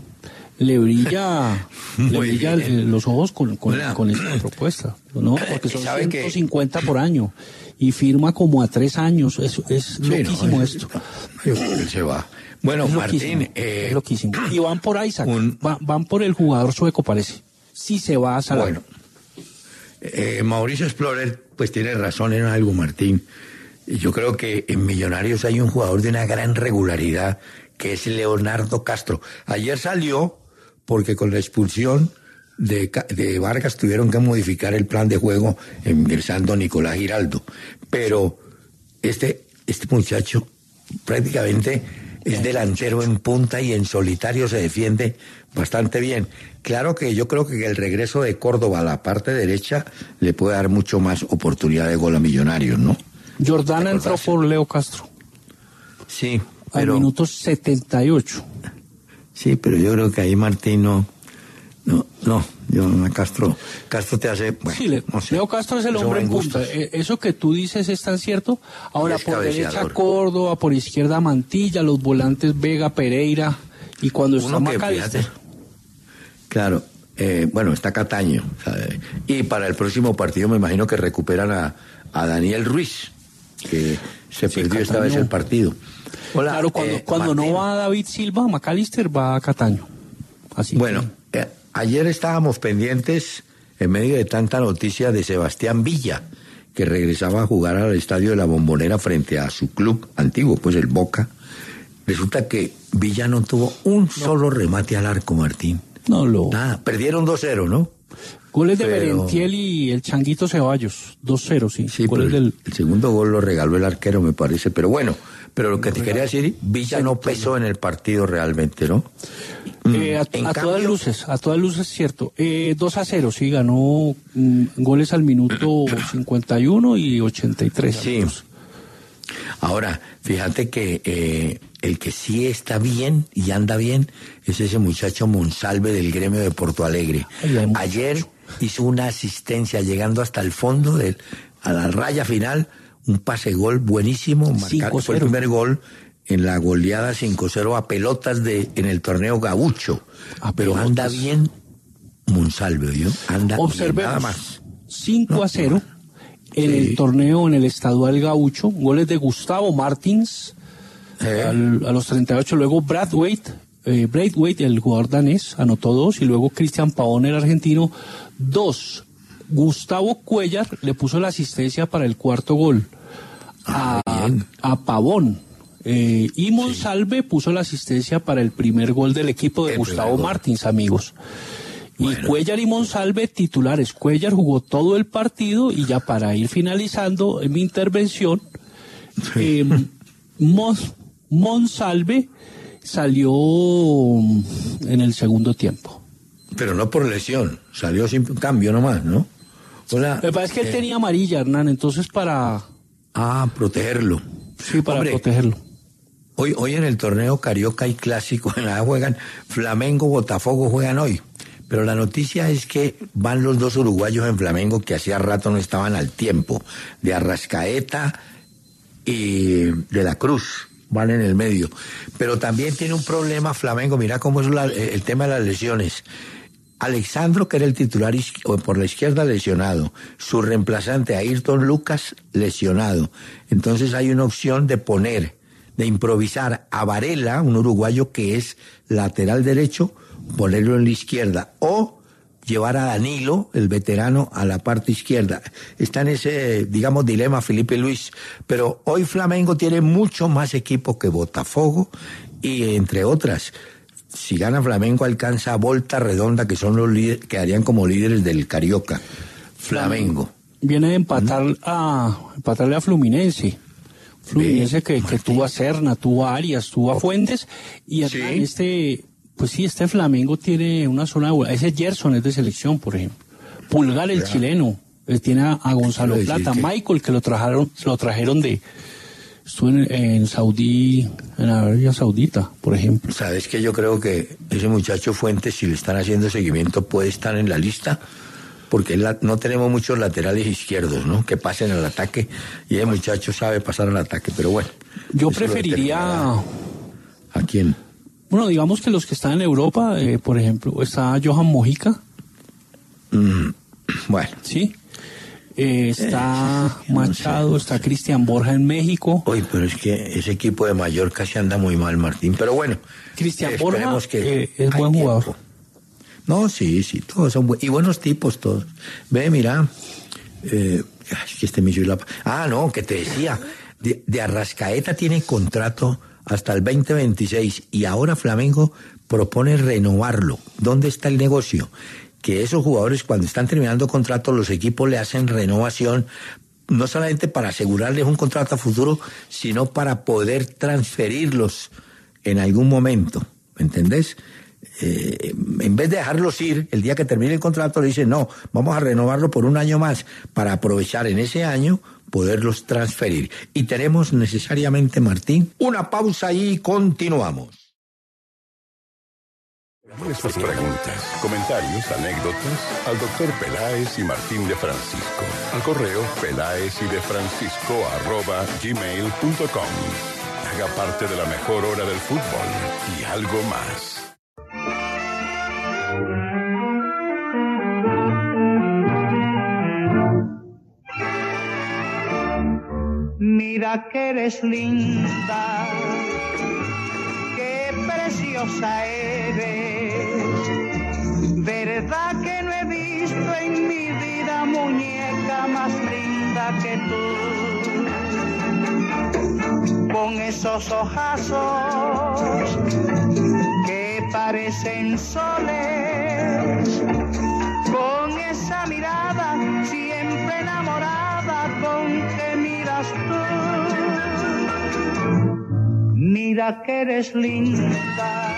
los ojos con esta propuesta, ¿no? Porque son 150 por año y firma como a 3 años. Es loquísimo esto. Él se va. Bueno, es Martín, es loquísimo. Y van por Isaac, van por el jugador sueco, parece. Sí se va a Salah. Bueno, Mauricio Explorer pues tiene razón en algo, Martín. Yo creo que en Millonarios hay un jugador de una gran regularidad, que es Leonardo Castro. Ayer salió porque con la expulsión de Vargas tuvieron que modificar el plan de juego ingresando a Nicolás Giraldo. Pero este muchacho prácticamente es delantero en punta y en solitario se defiende bastante bien. Claro que yo creo que el regreso de Córdoba a la parte derecha le puede dar mucho más oportunidad de gol a Millonarios, ¿no? Jordana entró por Leo Castro. Sí, pero... al minuto 78. Sí, pero yo creo que ahí Martín Castro te hace... Bueno, sí, no sé, Leo Castro es el hombre en punta. Eso que tú dices es tan cierto. Ahora por derecha Córdoba, por izquierda Mantilla, los volantes Vega, Pereira, y cuando está McAllister. Claro, está Cataño. ¿Sabe? Y para el próximo partido me imagino que recuperan a Daniel Ruiz, que se perdió esta vez el partido. Hola, claro, cuando no va David Silva, McAllister va a Cataño. Así bueno, ayer estábamos pendientes, en medio de tanta noticia, de Sebastián Villa, que regresaba a jugar al estadio de la Bombonera frente a su club antiguo, pues el Boca. Resulta que Villa no tuvo un solo remate al arco, Martín. Nada, perdieron 2-0, ¿no? Goles de Merentiel y el Changuito Ceballos, 2-0, sí. Sí, pero el segundo gol lo regaló el arquero, me parece. Pero bueno, lo que te quería decir, Villa no pesó en el partido realmente, ¿no? A todas luces, cierto. 2-0, sí, ganó goles al minuto 51 y 83. Sí. Ahora, fíjate que el que sí está bien y anda bien es ese muchacho Monsalve del gremio de Porto Alegre. Ayer hizo una asistencia llegando hasta el fondo, a la raya final, un pase gol buenísimo, fue el primer gol en la goleada 5-0 a pelotas en el torneo Gaúcho. Pero anda bien Monsalve, ¿oyó? Anda bien, nada más. 5-0 en el torneo, en el Estadual Gaúcho, goles de Gustavo Martins a los 38, luego Braithwaite, el jugador danés, anotó 2, y luego Cristian Pavón, el argentino, 2. Gustavo Cuellar le puso la asistencia para el cuarto gol a Pavón, y Monsalve puso la asistencia para el primer gol del equipo de Gustavo Martins, amigos. Bueno. Y Cuellar y Monsalve titulares. Cuellar jugó todo el partido, y ya para ir finalizando mi intervención, Monsalve salió en el segundo tiempo. Pero no por lesión, salió sin cambio nomás, ¿no? Me parece que él tenía amarilla, Hernán, entonces para... protegerlo. Sí, para protegerlo. Hoy en el torneo Carioca y Clásico, en la juegan Flamengo, Botafogo juegan hoy. Pero la noticia es que van los 2 uruguayos en Flamengo que hacía rato no estaban al tiempo, de Arrascaeta y de la Cruz, van en el medio. Pero también tiene un problema Flamengo, mira cómo es el tema de las lesiones. Alexandro, que era el titular por la izquierda, lesionado. Su reemplazante, Ayrton Lucas, lesionado. Entonces hay una opción de improvisar a Varela, un uruguayo que es lateral derecho, ponerlo en la izquierda. O llevar a Danilo, el veterano, a la parte izquierda. Está en ese, digamos, dilema Felipe Luis. Pero hoy Flamengo tiene mucho más equipo que Botafogo y, entre otras, si gana Flamengo alcanza a Volta Redonda, que son los líderes, quedarían como líderes del Carioca. Flamengo. Viene de empatarle a Fluminense. Fluminense que tuvo a Serna, tuvo a Arias, tuvo a Fuentes, y ¿sí? Este Flamengo tiene una zona de... Ese Gerson es de selección, por ejemplo. Pulgar, el chileno, tiene a Gonzalo Plata. Michael, que lo trajeron de... Estuvo en Saudí, en Arabia Saudita, por ejemplo. Sabes que yo creo que ese muchacho Fuentes, si le están haciendo seguimiento, puede estar en la lista, porque no tenemos muchos laterales izquierdos, ¿no? Que pasen al ataque, y ese muchacho sabe pasar al ataque, pero bueno. Yo preferiría... ¿A quién? Bueno, digamos que los que están en Europa, por ejemplo, está Johan Mojica. Bueno. Sí. Está Machado, no sé. Está Cristian Borja en México. Uy, pero es que ese equipo de Mallorca se anda muy mal, Martín. Pero bueno. Cristian Borja es buen jugador. Tiempo. No, sí, todos son buenos. Y buenos tipos todos. Ve, mira. Es que me hizo la... no, que te decía. De Arrascaeta tiene contrato hasta el 2026. Y ahora Flamengo propone renovarlo. ¿Dónde está el negocio? Que esos jugadores, cuando están terminando contrato, los equipos le hacen renovación, no solamente para asegurarles un contrato a futuro, sino para poder transferirlos en algún momento, ¿me entendés? En vez de dejarlos ir, el día que termine el contrato le dicen, no, vamos a renovarlo por un año más, para aprovechar en ese año poderlos transferir. Y tenemos necesariamente, Martín, una pausa y continuamos. Nuestras preguntas, comentarios, anécdotas al doctor Peláez y Martín de Francisco. Al correo pelaezydefrancisco@gmail.com. Haga parte de la mejor hora del fútbol y algo más. Mira que eres linda, qué preciosa eres. ¿Verdad que no he visto en mi vida muñeca más linda que tú? Con esos ojazos que parecen soles, con esa mirada siempre enamorada con que miras tú. Mira que eres linda,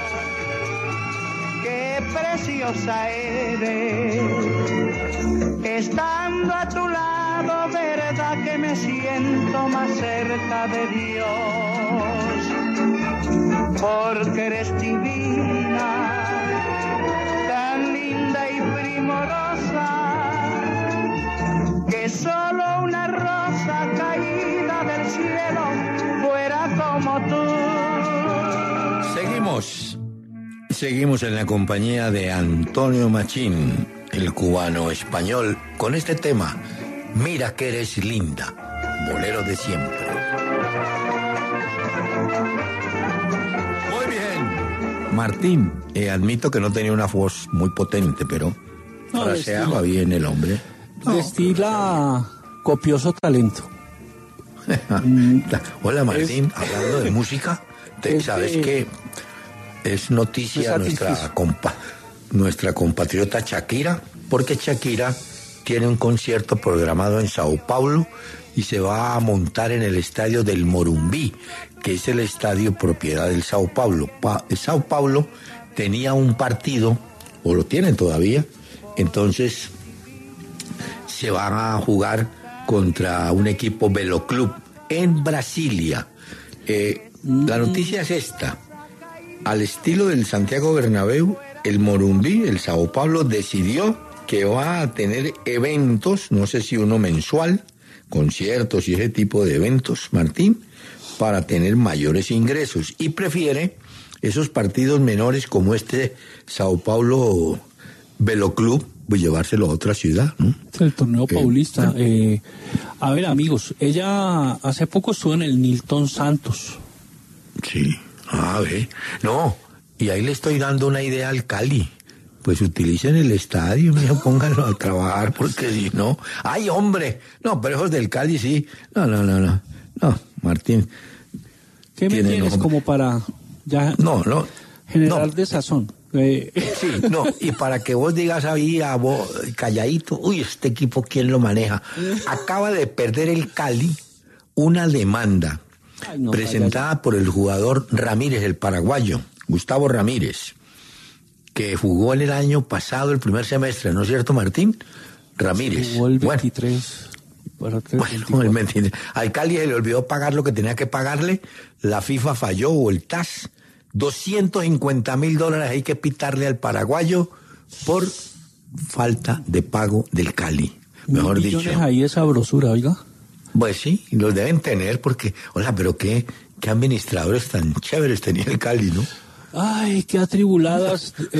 qué preciosa eres. Estando a tu lado, verdad que me siento más cerca de Dios, porque eres divina, tan linda y primorosa, que solo una rosa caída del cielo fuera como tú. Seguimos en la compañía de Antonio Machín, el cubano español, con este tema, Mira que eres linda, bolero de siempre. Muy bien. Martín, admito que no tenía una voz muy potente, pero fraseaba bien el hombre. Destila copioso talento. Hola Martín, hablando de música, ¿sabes qué? Es noticia nuestra compatriota Shakira, porque Shakira tiene un concierto programado en Sao Paulo y se va a montar en el estadio del Morumbi, que es el estadio propiedad del Sao Paulo. Sao Paulo tenía un partido, o lo tienen todavía, entonces se van a jugar contra un equipo Veloclub en Brasilia. La noticia es esta. Al estilo del Santiago Bernabéu, el Morumbi, el Sao Paulo, decidió que va a tener eventos, no sé si uno mensual, conciertos y ese tipo de eventos, Martín, para tener mayores ingresos. Y prefiere esos partidos menores como este Sao Paulo Veloclub, pues llevárselo a otra ciudad, ¿no? El torneo paulista. A ver, amigos, ella hace poco estuvo en el Nilton Santos. Sí, a ver. No, y ahí le estoy dando una idea al Cali. Pues utilicen el estadio, mijo, pónganlo a trabajar, porque si no... ¡Ay, hombre! No, pero esos del Cali sí. No, Martín. ¿Qué me tienes como para ya generar desazón? Sí, no, y para que vos digas ahí a vos, calladito, uy, este equipo, ¿quién lo maneja? Acaba de perder el Cali una demanda presentada por el jugador Ramírez, el paraguayo, Gustavo Ramírez, que jugó en el año pasado, el primer semestre, ¿no es cierto, Martín? Ramírez. Jugó el 23. Bueno, el 23. Al Cali se le olvidó pagar lo que tenía que pagarle, la FIFA falló, o el TAS, $250,000 hay que pitarle al paraguayo por falta de pago del Cali. Mejor dicho. Ahí esa sabrosura, oiga. Pues sí, los deben tener porque, hola, pero qué administradores tan chéveres tenía el Cali, ¿no? Ay, qué atribulado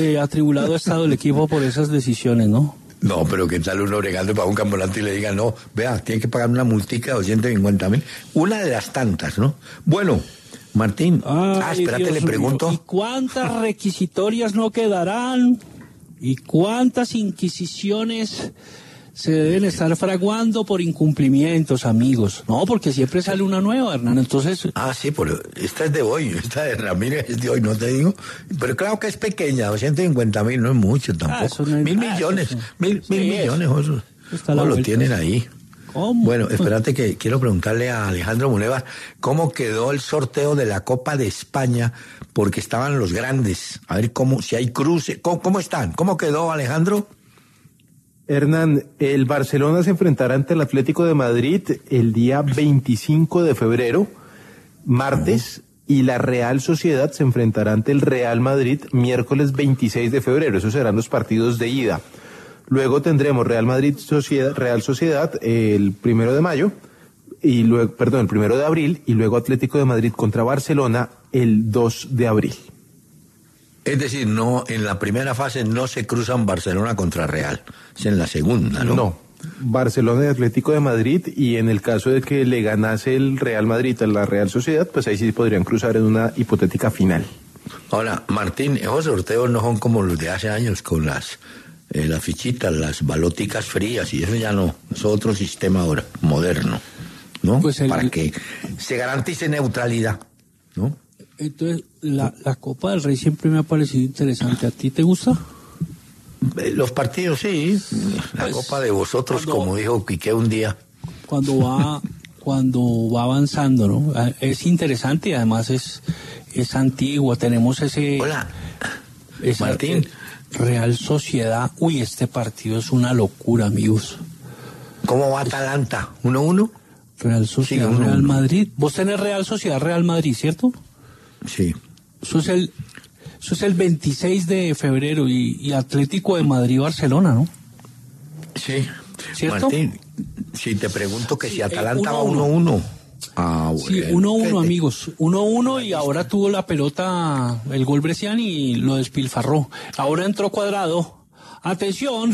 ha estado el equipo por esas decisiones, ¿no? No, pero qué tal uno bregando para un campeonato y le diga, no, vea, tiene que pagar una multica de $250,000. Una de las tantas, ¿no? Bueno, Martín, espérate, Dios, le pregunto. ¿Y cuántas requisitorias no quedarán? ¿Y cuántas inquisiciones se deben estar fraguando por incumplimientos, amigos? No, porque siempre sale una nueva, Hernán, entonces... Sí, pero esta es de hoy, esta de Ramírez es de hoy, no te digo. Pero claro que es pequeña, $250,000 no es mucho tampoco. No es, $1,000 millones, mil millones, no lo tienen ahí. ¿Cómo? Bueno, espérate que quiero preguntarle a Alejandro Munevar cómo quedó el sorteo de la Copa de España, porque estaban los grandes. A ver si hay cruce. ¿Cómo están? ¿Cómo quedó, Alejandro? Hernán, el Barcelona se enfrentará ante el Atlético de Madrid el día 25 de febrero, martes, y la Real Sociedad se enfrentará ante el Real Madrid miércoles 26 de febrero. Esos serán los partidos de ida. Luego tendremos Real Sociedad el 1 de mayo, y luego, el 1 de abril, y luego Atlético de Madrid contra Barcelona el 2 de abril. Es decir, no, en la primera fase no se cruzan Barcelona contra Real, es en la segunda, ¿no? No, Barcelona y Atlético de Madrid, y en el caso de que le ganase el Real Madrid a la Real Sociedad, pues ahí sí podrían cruzar en una hipotética final. Ahora, Martín, esos sorteos no son como los de hace años con las fichitas, las balóticas frías, y eso ya no, es otro sistema ahora, moderno, ¿no? Pues para que se garantice neutralidad, ¿no? Entonces, la Copa del Rey siempre me ha parecido interesante. ¿A ti te gusta? Los partidos, sí. La pues, Copa de vosotros, como dijo Quique un día. Cuando va avanzando, ¿no? Es interesante y además es antigua. Tenemos ese... Hola, Martín. Real Sociedad. Uy, este partido es una locura, amigos. ¿Cómo va Atalanta? ¿1-1? Real Sociedad, sí, 1-1. Real Madrid. Vos tenés Real Sociedad, Real Madrid, ¿cierto? Sí. Eso es el 26 de febrero y Atlético de Madrid, Barcelona, ¿no? Sí. ¿Cierto? Martín, si te pregunto que si Atalanta va 1-1. Bueno. Sí, 1-1, amigos. 1-1 y ahora tuvo la pelota el gol Bresciani y lo despilfarró. Ahora entró Cuadrado. Atención.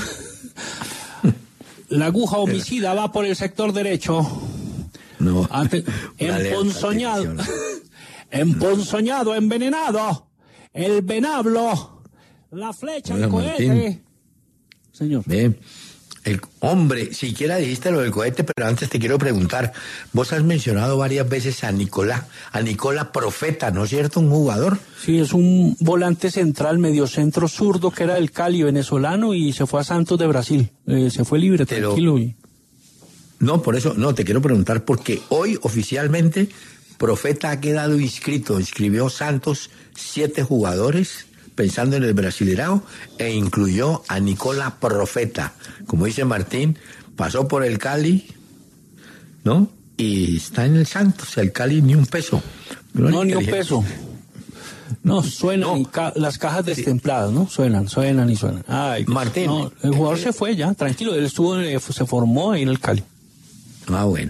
La aguja homicida va por el sector derecho. No. Emponzoñado. Emponzoñado, envenenado, el venablo, la flecha, el cohete. Martín. Señor. Bien. El hombre, siquiera dijiste lo del cohete, pero antes te quiero preguntar, vos has mencionado varias veces a Nicolás Profeta, ¿no es cierto? Un jugador. Sí, es un volante central, mediocentro zurdo, que era del Cali, venezolano, y se fue a Santos de Brasil. Se fue libre, tranquilo. No, por eso, no, te quiero preguntar, porque hoy oficialmente Profeta ha quedado inscribió Santos 7 jugadores, pensando en el Brasileirao, e incluyó a Nicolás Profeta. Como dice Martín, pasó por el Cali, ¿no? Y está en el Santos, el Cali ni un peso. No, ni un peso. No, suenan no. Las cajas destempladas, ¿no? Suenan. Ay, Martín. No, el jugador se fue ya, tranquilo, él se formó ahí en el Cali. Bueno.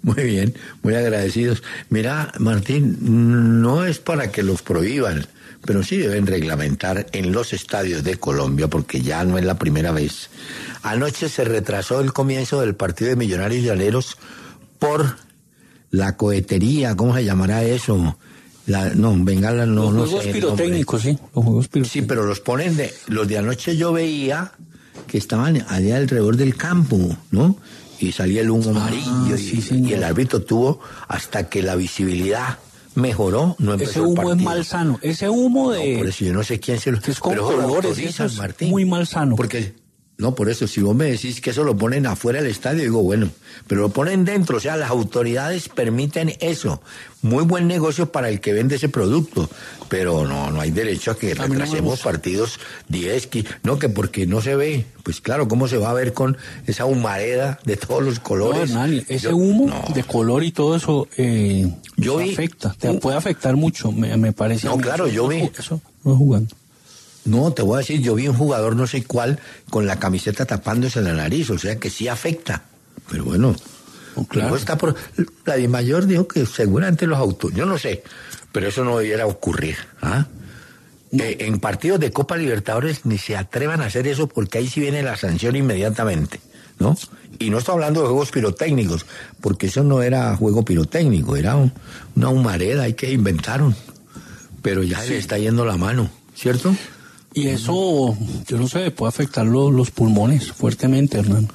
Muy bien, muy agradecidos. Mira, Martín, no es para que los prohíban, pero sí deben reglamentar en los estadios de Colombia, porque ya no es la primera vez. Anoche se retrasó el comienzo del partido de Millonarios y Llaneros por la cohetería, ¿cómo se llamará eso? Bengala no, los juegos pirotécnicos, sí, los juegos pirotécnicos. Sí, pero los de anoche yo veía que estaban allá alrededor del campo, ¿no? Y salía el humo amarillo y el árbitro tuvo hasta que la visibilidad mejoró, no empezó ese humo el partido. Es mal sano, ese humo de... No, por eso yo no sé quién se lo... Que es con pero colores, eso es Martín, muy mal sano. Porque, no, por eso, si vos me decís que eso lo ponen afuera del estadio, digo, bueno, pero lo ponen dentro, o sea, las autoridades permiten eso. Muy buen negocio para el que vende ese producto, pero no hay derecho a que retrasemos partidos 10, no, que porque no se ve, pues claro, ¿cómo se va a ver con esa humareda de todos los colores? No, Hernán, ese humo de color y todo eso yo vi, afecta, te puede afectar mucho, me parece. No, claro, yo vi. Eso no jugando. No, te voy a decir, yo vi un jugador no sé cuál con la camiseta tapándose la nariz, o sea que sí afecta, pero bueno... Claro. Está por, la DIMAYOR dijo que seguramente los autores, yo no sé, pero eso no debiera ocurrir. ¿Ah? No. En partidos de Copa Libertadores ni se atrevan a hacer eso porque ahí sí viene la sanción inmediatamente, ¿no? Y no estoy hablando de juegos pirotécnicos, porque eso no era juego pirotécnico, era una humareda ahí que inventaron, pero ya le está yendo la mano, ¿cierto? Y eso, yo no sé, puede afectar los pulmones fuertemente, Hernán.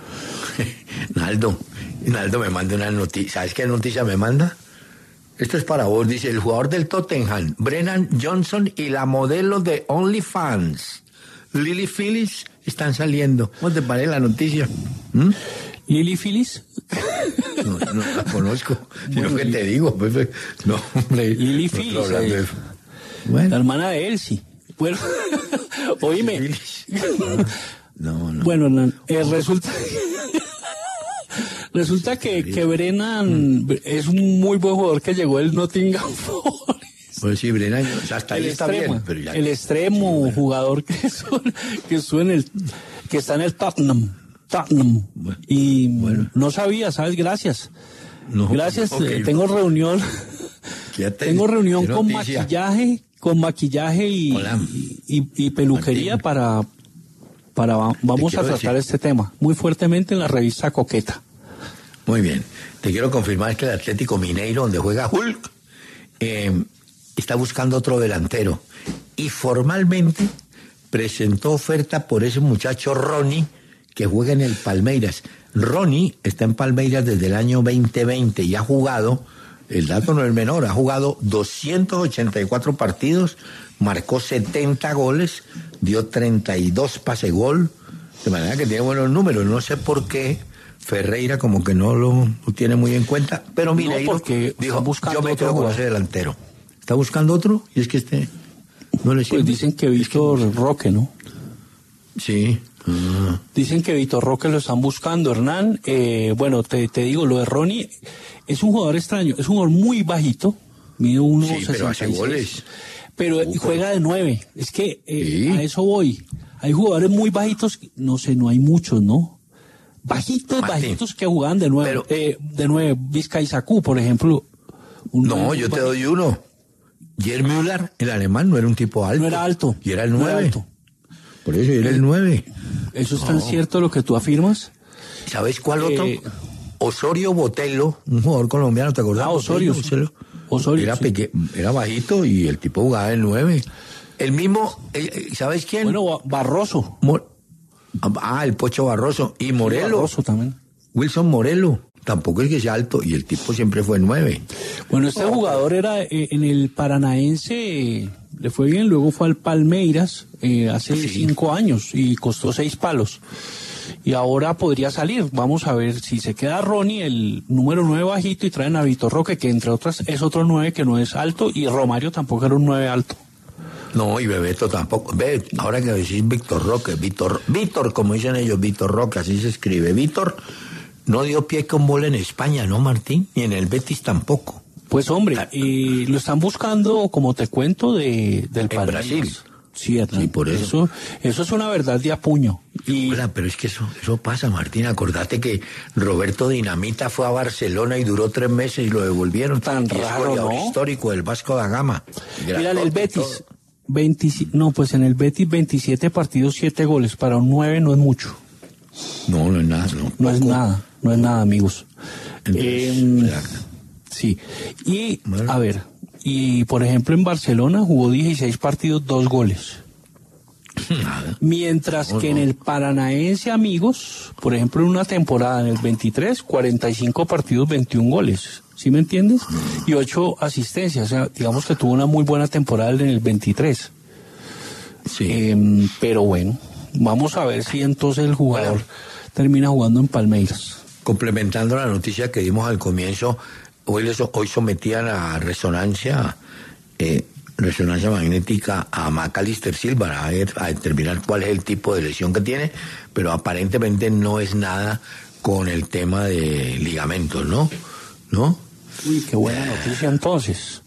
Naldo me manda una noticia. ¿Sabes qué noticia me manda? Esto es para vos. Dice, el jugador del Tottenham, Brennan Johnson, y la modelo de OnlyFans, Lily Phillips, están saliendo. ¿Cómo te parece la noticia? ¿Lily Phillips? No la conozco. Sino que te digo. No, hombre. Lily Phillips. Bueno. La hermana de Elsie. Bueno, oíme. No. Bueno, Hernán, resulta que Brennan es un muy buen jugador que llegó del Nottingham Forest. Pues sí, Brennan, o sea, hasta ahí está bien. Pero ya... El extremo jugador que está en el Tottenham. Bueno, y no sabía, ¿sabes? Gracias. Gracias, tengo reunión. Tengo reunión con maquillaje y peluquería Martín. Vamos a tratar este tema muy fuertemente en la revista Coqueta. Muy bien. Te quiero confirmar que el Atlético Mineiro, donde juega Hulk, está buscando otro delantero. Y formalmente presentó oferta por ese muchacho Ronnie, que juega en el Palmeiras. Ronnie está en Palmeiras desde el año 2020 y ha jugado, el dato no es menor, ha jugado 284 partidos, marcó 70 goles, dio 32 pase gol, de manera que tiene buenos números. No sé por qué Ferreira como que no lo tiene muy en cuenta, pero Mineiro dijo, yo me quedo con ese delantero. ¿Está buscando otro? Y es que no le sirve. Pues dicen que Víctor Roque, ¿no? Sí. Dicen que Víctor Roque lo están buscando, Hernán. Bueno, te digo, lo de Ronnie es un jugador extraño, es un jugador muy bajito, mide 1.66. Sí, pero hace goles. Pero juega de 9. Es que a eso voy. Hay jugadores muy bajitos, no sé, no hay muchos, ¿no? Bajitos que jugaban de 9. De 9, Vizcaizacú, por ejemplo. No, yo te doy uno. Gerd Müller, el alemán, no era un tipo alto. No era alto. Y era el 9. Por eso era el 9. ¿Eso es tan cierto lo que tú afirmas? ¿Sabes cuál otro? Osorio Botello, un jugador colombiano, ¿te acordás? Osorio. Era, era bajito y el tipo jugaba el 9. El mismo, ¿sabes quién? Bueno, Barroso. El Pocho Barroso. Y Morelo. Barroso también. Wilson Morelo. Tampoco es que sea alto y el tipo siempre fue 9. Bueno, este jugador era en el Paranaense, le fue bien, luego fue al Palmeiras hace 5 años y costó 6 palos. Y ahora podría salir. Vamos a ver si se queda Ronnie, el número 9 bajito, y traen a Víctor Roque, que entre otras es otro 9 que no es alto, y Romario tampoco era un 9 alto. No, y Bebeto tampoco. Ve, ahora que decís Víctor Roque, Víctor, como dicen ellos, Víctor Roque, así se escribe. Víctor no dio pie con bola en España, ¿no, Martín? Ni en el Betis tampoco. Pues hombre, lo están buscando, como te cuento, del Brasil. Sí, Hernán, Sí, por eso. Eso es una verdad de a puño. Y Hola, pero es que eso pasa, Martín. Acordate que Roberto Dinamita fue a Barcelona y duró 3 meses y lo devolvieron. Tan Y es raro, goleador ¿no? histórico del Vasco da Gama. mira, en el Grandote y Betis, todo. pues en el Betis 27 partidos, 7 goles. Para un 9 no es mucho. No es nada. No es nada, amigos. Entonces, Sí. Y, Bueno. a ver, y por ejemplo en Barcelona jugó 16 partidos, 2 goles. nada. Mientras que en el Paranaense, amigos, por ejemplo, en una temporada, en el 23, 45 partidos, 21 goles. ¿Sí me entiendes? Y 8 asistencias. O sea, digamos que tuvo una muy buena temporada en el 23. Sí. Pero bueno, vamos a ver si entonces el jugador termina jugando en Palmeiras. Complementando la noticia que dimos al comienzo, hoy sometían a resonancia magnética a Macalister Silva a determinar cuál es el tipo de lesión que tiene, pero aparentemente no es nada con el tema de ligamentos, ¿no? Uy, qué buena noticia entonces.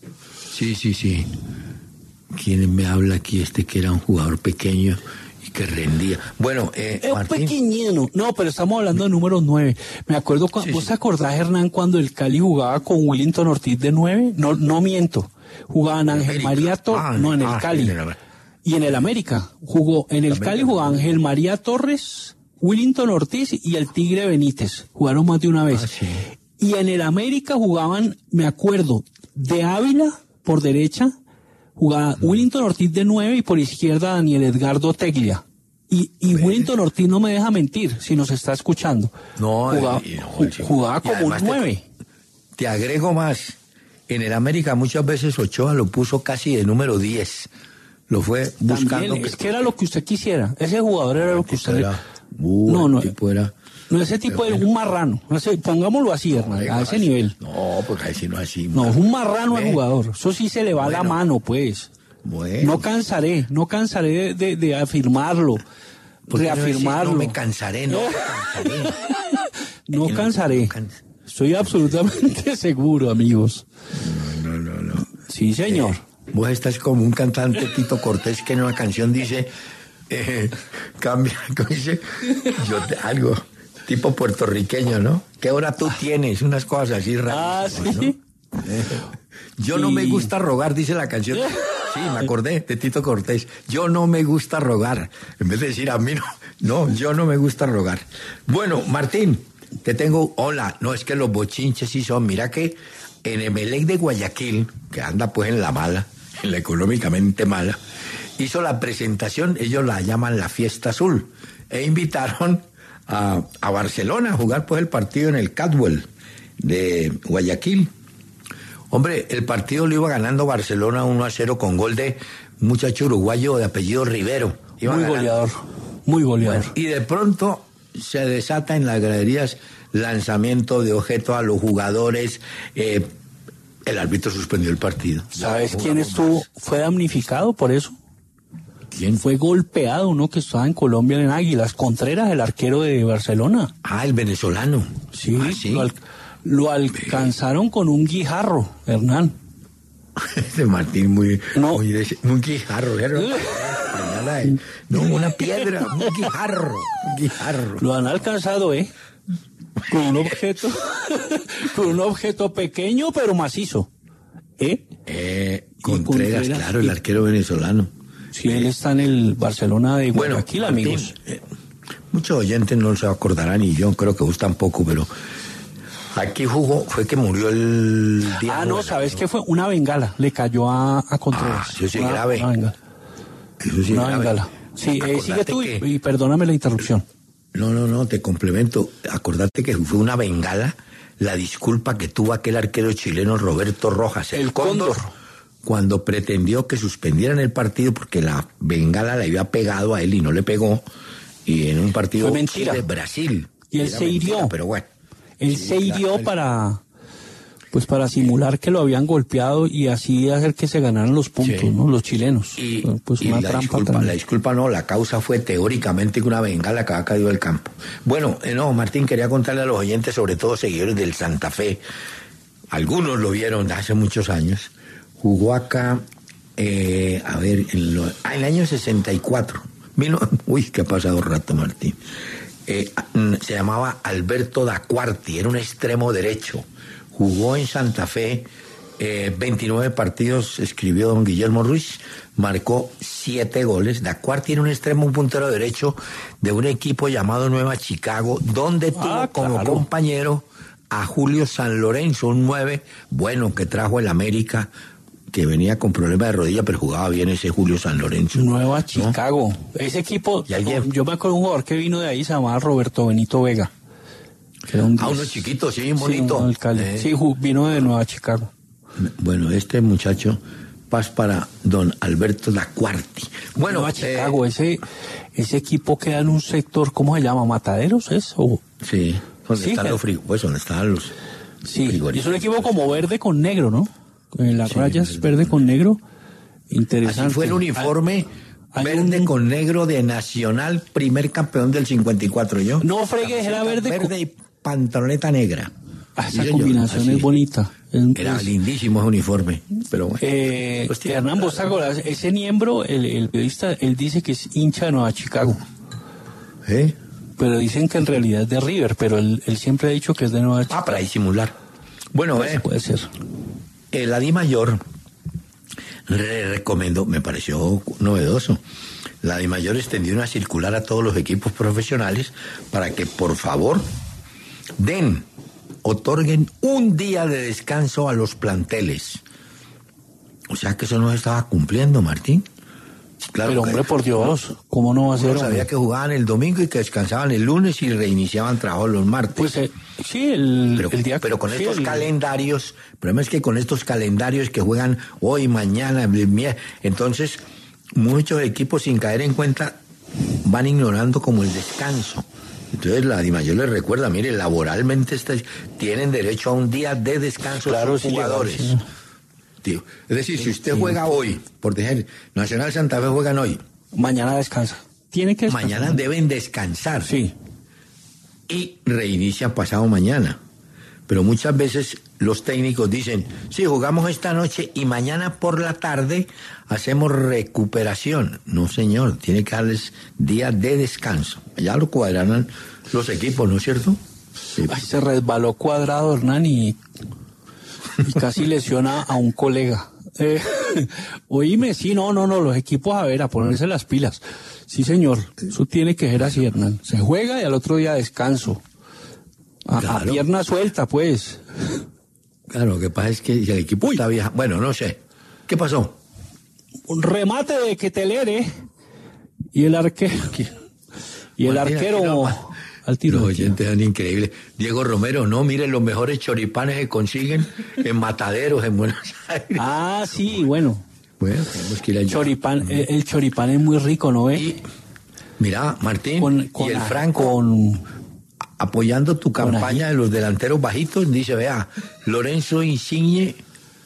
Sí. ¿Quién me habla aquí? Que era un jugador pequeño y que rendía. Bueno, Es un Martín. pequeñino. No, pero estamos hablando de número 9. Me acuerdo, ¿vos te acordás, Hernán, cuando el Cali jugaba con Willington Ortiz de 9? No miento. Jugaban Ángel María Torres. No, en el Cali. Y en el América. En el Cali jugaba Ángel María Torres, Willington Ortiz y el Tigre Benítez. Jugaron más de una vez. Sí. Y en el América jugaban, me acuerdo, de Ávila por derecha, jugaba Willington Ortiz de 9 y por izquierda Daniel Edgardo Teglia. Y Willington Ortiz no me deja mentir si nos está escuchando. No, jugaba como un además 9. Te agrego más. En el América muchas veces Ochoa lo puso casi de número 10. Lo fue buscando. También, es que era lo que usted quisiera. Ese jugador era lo que usted... No, tipo era... No, ese tipo era un marrano. Pongámoslo así, Hernán, a ese nivel. No, porque ahí sí no así. No, es un marrano el Ve. jugador. Eso sí se le va la mano, pues. Bueno. No cansaré de afirmarlo, ¿Por qué no decís, reafirmarlo. no me cansaré, no me cansaré? No que cansaré. Estoy absolutamente seguro, amigos. No. Sí, señor. Vos estás como un cantante Tito Cortés que en una canción dice, cambia, ¿cómo dice? Algo tipo puertorriqueño, ¿no? ¿Qué hora tú tienes? Unas cosas así raras. Sí. ¿No? Yo no me gusta rogar, dice la canción. Sí, me acordé de Tito Cortés. Yo no me gusta rogar. En vez de decir a mí no, yo no me gusta rogar. Bueno, Martín, te tengo, hola. No, es que los bochinches sí son. Mira que en Emelec de Guayaquil, que anda pues en la mala, en la económicamente mala, hizo la presentación, ellos la llaman la Fiesta Azul, e invitaron a Barcelona a jugar pues el partido en el Cadwell de Guayaquil. Hombre, el partido lo iba ganando Barcelona 1-0 con gol de un muchacho uruguayo de apellido Rivero. Muy goleador. Bueno, y de pronto se desata en las graderías lanzamiento de objetos a los jugadores. El árbitro suspendió el partido. ¿Sabes quién fue damnificado por eso? ¿Quién? Fue golpeado uno que estaba en Colombia en Águilas, Contreras, el arquero de Barcelona. Ah, el venezolano. Sí, ¿sí? Lo alcanzaron con un guijarro, Hernán. Ese Martín un guijarro. No, una piedra, un guijarro. Lo han alcanzado, con un objeto, con un objeto pequeño pero macizo. Contreras, claro, el arquero venezolano. Sí, él está en el Barcelona de Guayaquil, Martín, amigos. Muchos oyentes no se acordarán y yo creo que vos tampoco, pero aquí fue que murió el día. No, ¿sabes qué fue? Una bengala le cayó a Contreras. Eso sí es grave. Una bengala. Eso sí es grave. Bengala. Sí, sigue tú y perdóname la interrupción. No, te complemento. Acordate que fue una bengala la disculpa que tuvo aquel arquero chileno Roberto Rojas, el Cóndor, cuando pretendió que suspendieran el partido porque la bengala le había pegado a él y no le pegó, y en un partido de Brasil. Y él se hirió. Pero bueno. Él se hirió para simular que lo habían golpeado y así hacer que se ganaran los puntos, ¿no? Los chilenos. Pues una trampa. La causa fue teóricamente que una bengala que había caído del campo. Bueno, Martín, quería contarle a los oyentes, sobre todo seguidores del Santa Fe, algunos lo vieron hace muchos años, jugó acá a ver, en el año 64. Uy, que ha pasado rato, Martín. Se llamaba Alberto Dacuarti, era un extremo derecho. Jugó en Santa Fe 29 partidos, escribió don Guillermo Ruiz, marcó 7 goles. Dacuarti era un extremo, un puntero derecho de un equipo llamado Nueva Chicago, donde tuvo como compañero a Julio San Lorenzo, un 9, bueno, que trajo el América, que venía con problemas de rodilla, pero jugaba bien ese Julio San Lorenzo. Nueva Chicago. ¿No? Ese equipo, yo me acuerdo de un jugador que vino de ahí, se llamaba Roberto Benito Vega. Que era uno chiquito, sí, bonito. Sí, vino de Nueva Chicago. Bueno, este muchacho, paz para don Alberto Dacuarti. Bueno, Nueva Chicago, ese equipo queda en un sector, ¿cómo se llama? ¿Mataderos es? ¿O? Sí, donde están los frigoríficos, donde están los frigoríficos. Y es un equipo como verde con negro, ¿no? En las rayas verde con negro, interesante. Así fue el uniforme verde con negro de Nacional, primer campeón del 54. Yo. No fregues, era verde y pantaloneta negra. Esa combinación es bonita. Era lindísimo ese uniforme, pero bueno. Hernán, vos te acordás, ese miembro, el periodista, él dice que es hincha de Nueva Chicago. Pero dicen que en realidad es de River, pero él siempre ha dicho que es de Nueva Chicago. Para disimular. Bueno, pues puede ser. La DIMAYOR recomendó, me pareció novedoso, la DIMAYOR extendió una circular a todos los equipos profesionales para que por favor otorguen un día de descanso a los planteles. O sea que eso no se estaba cumpliendo, Martín. Claro, pero hombre, por Dios, ¿cómo no va a ser? Sabía que jugaban el domingo y que descansaban el lunes y reiniciaban trabajo los martes. Pues sí, el día. Pero con estos calendarios, el problema es que con estos calendarios que juegan hoy, mañana, entonces muchos equipos sin caer en cuenta van ignorando como el descanso. Entonces la DIMAYOR les recuerda, mire, laboralmente tienen derecho a un día de descanso los jugadores. Sí. Es decir, si usted juega hoy, por decir, Nacional Santa Fe juegan hoy. Mañana descansa. Tiene que descansar. Mañana deben descansar. Sí. Y reinician pasado mañana. Pero muchas veces los técnicos dicen, sí, jugamos esta noche y mañana por la tarde hacemos recuperación. No, señor, tiene que darles días de descanso. Ya lo cuadrarán los equipos, ¿no es cierto? Sí. Ay, se resbaló Cuadrado, Hernán, y casi lesiona a un colega. Oíme, sí, no, los equipos a ponerse las pilas. Sí, señor, eso tiene que ser así, Hernán. Se juega y al otro día descanso. A pierna suelta, pues. Claro, lo que pasa es que el equipo está vieja. Bueno, no sé. ¿Qué pasó? Un remate de Ketelere y el arquero. Y el arquero al tiro. Los oyentes son increíbles. Diego Romero, no, miren, los mejores choripanes se consiguen en Mataderos, en Buenos Aires. Ah, sí, bueno. Bueno, tenemos que ir allá. Choripán, el choripán es muy rico, ¿no ves? Y, mira, Martín, y el Franco, apoyando tu campaña de los delanteros bajitos, dice, vea, Lorenzo Insigne,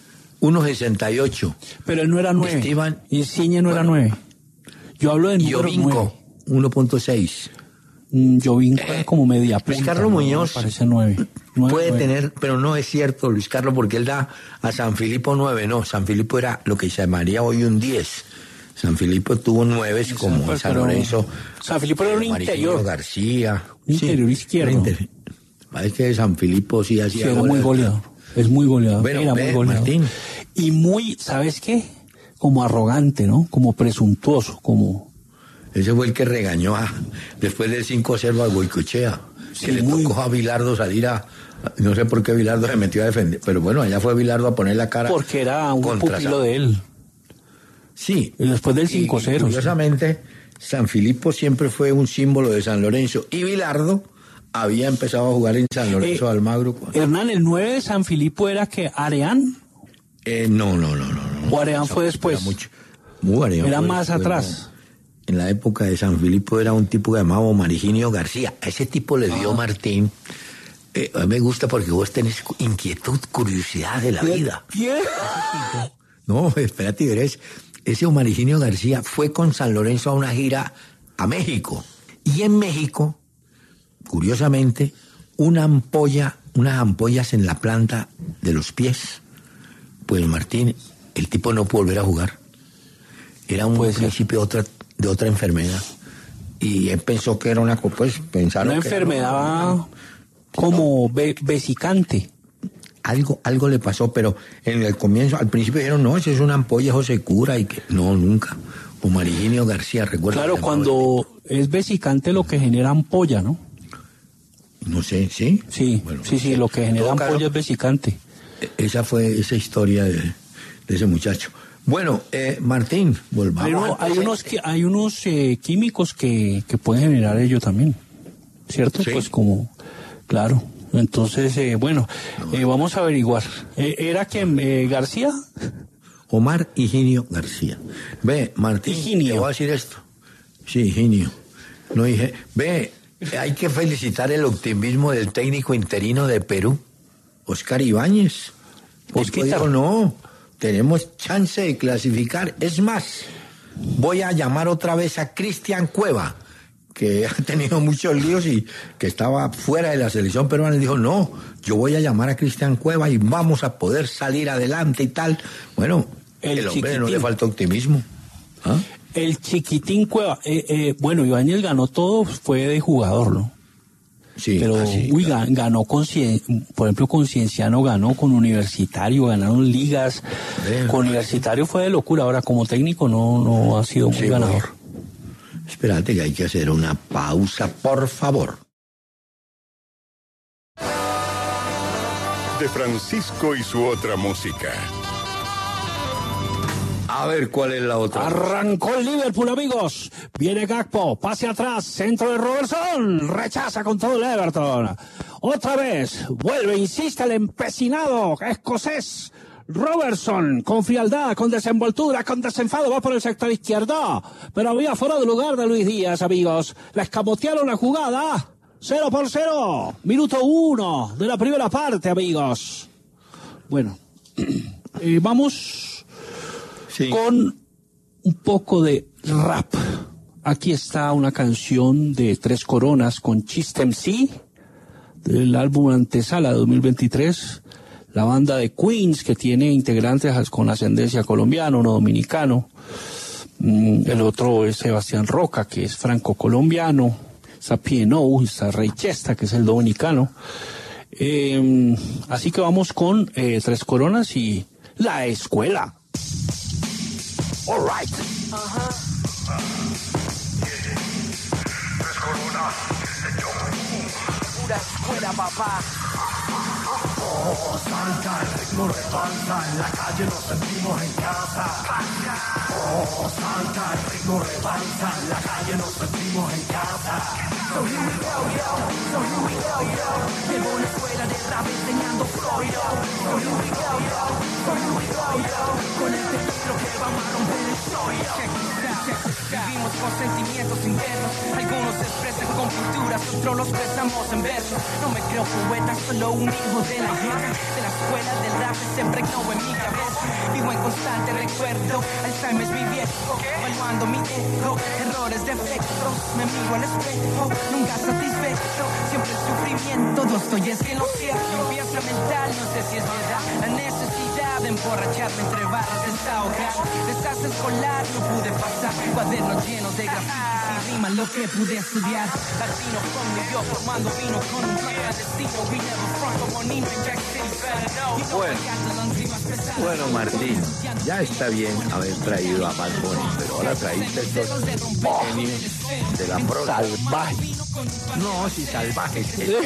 1.68. Pero él no era 9. Insigne no era 9. Yo hablo de número 9. 1.6. Jovinko era como media punta. Luis Carlos Muñoz parece 9. Puede tener, pero no es cierto, Luis Carlos, porque él da a San Filipo 9. No, San Filipo era lo que se llamaría hoy un 10. San Filipo tuvo 9 como San Lorenzo. San Filipo era un interior. García. Un interior izquierdo. Parece que San Filipo sí hacía. Sí, era muy goleador. Es muy goleador. Bueno, era muy goleador. Martín. Y muy, ¿sabes qué? Como arrogante, ¿no? Como presuntuoso, como... Ese fue el que regañó después del 5-0 a Goicoechea, sí, que le tocó a Bilardo salir no sé por qué Bilardo se metió a defender, pero bueno, allá fue Bilardo a poner la cara. Porque era un pupilo de él. Sí. Y después del 5-0. Curiosamente, San Filipo siempre fue un símbolo de San Lorenzo, y Bilardo había empezado a jugar en San Lorenzo de Almagro. Hernán, ¿el 9 de San Filipo era que Areán? No. ¿O Areán fue después? Era más atrás. En la época de San Filipo era un tipo que llamaba Mariginio García. A ese tipo le dio Martín. A mí me gusta porque vos tenés inquietud, curiosidad de la vida. No, espérate, verás. Ese Mariginio García fue con San Lorenzo a una gira a México. Y en México, curiosamente, unas ampollas en la planta de los pies. Pues Martín, el tipo no pudo volver a jugar. Era un principio de otra enfermedad. Y él pensó que era una enfermedad como vesicante. Algo le pasó, pero en el comienzo, al principio dijeron, no, eso es una ampolla, eso se cura, y que no, nunca. O Mariginio García, recuerda. Claro, cuando es vesicante lo que genera ampolla, ¿no? No sé, ¿sí? Sí, bueno, sí, lo que genera ampolla es vesicante. Esa fue esa historia de ese muchacho. Bueno, Martín, volvamos. Hay unos químicos que pueden generar ello también, ¿cierto? ¿Sí? Pues como, claro. Entonces, vamos a averiguar. ¿Era quién? ¿García? Omar Higinio García. Ve, Martín, Higinio. Te voy a decir esto. Sí, Higinio. No dije. Ve, hay que felicitar el optimismo del técnico interino de Perú, Oscar Ibáñez. Dijo, no, tenemos chance de clasificar. Es más, voy a llamar otra vez a Cristian Cueva, que ha tenido muchos líos y que estaba fuera de la selección peruana. Y dijo, no, yo voy a llamar a Cristian Cueva y vamos a poder salir adelante y tal. Bueno, el hombre no le falta optimismo. ¿Ah? El chiquitín Cueva. Ibáñez ganó todo, fue de jugador, ¿no? Sí, pero claro. Ganó por ejemplo, con Cienciano ganó, con Universitario ganaron ligas. Con Universitario fue de locura. Ahora como técnico no ha sido muy ganador. Bueno. Espérate que hay que hacer una pausa, por favor. De Francisco y su otra música. A ver, ¿cuál es la otra? Arrancó el Liverpool, amigos. Viene Gakpo, pase atrás, centro de Robertson. Rechaza con todo el Everton. Otra vez, vuelve, insiste el empecinado escocés. Robertson, con frialdad, con desenvoltura, con desenfado, va por el sector izquierdo. Pero había fuera de lugar de Luis Díaz, amigos. Le escamotearon la jugada. 0-0. Minuto 1 de la primera parte, amigos. Bueno, vamos... Sí. Con un poco de rap. Aquí está una canción de Tres Coronas con Chist MC, del álbum Antesala de 2023. La banda de Queens, que tiene integrantes con ascendencia colombiana, uno dominicano. El otro es Sebastián Roca, que es franco-colombiano. Está P&O, está Rey Chesta, que es el dominicano. Así que vamos con Tres Coronas y La Escuela. All right. Tres Coronas, pura escuela, papá. Oh, salta, el ritmo rebalsa, en la calle nos sentimos en casa. Oh, salta, el ritmo rebalsa, en la calle nos sentimos en casa. So here we go, yo, so here we go, yo. Llevo una escuela de rap enseñando flow, yo. So here we go, yo, so here we go, yo. Con este estilo que vamos a romper el show, yo. Vivimos con sentimientos internos, algunos se expresan con pinturas, otros los expresamos en versos. No me creo poeta, solo un hijo de la guerra. De la escuela del rap se impregnó en mi cabeza. Vivo en constante recuerdo, Alzheimer es mi viejo. Evaluando mi ego, errores, defectos. Me miro al espejo, nunca satisfecho. Siempre el sufrimiento, Dostoyevski en lo cierto. Limpieza mental, no sé si es verdad. La necesidad de emborracharme entre barras de desahogar. Desastre escolar, no pude pasar. Cuadernos llenos de grafitis y rimas, lo que pude estudiar. Latino from New York, formando vino con un plan clandestino. We never front como Nino en Jack City. Bueno, Martín, ya está bien haber traído a Bad Bunny, pero ahora traíste estos genios de la prosa. Salvaje. No, sí, salvajes.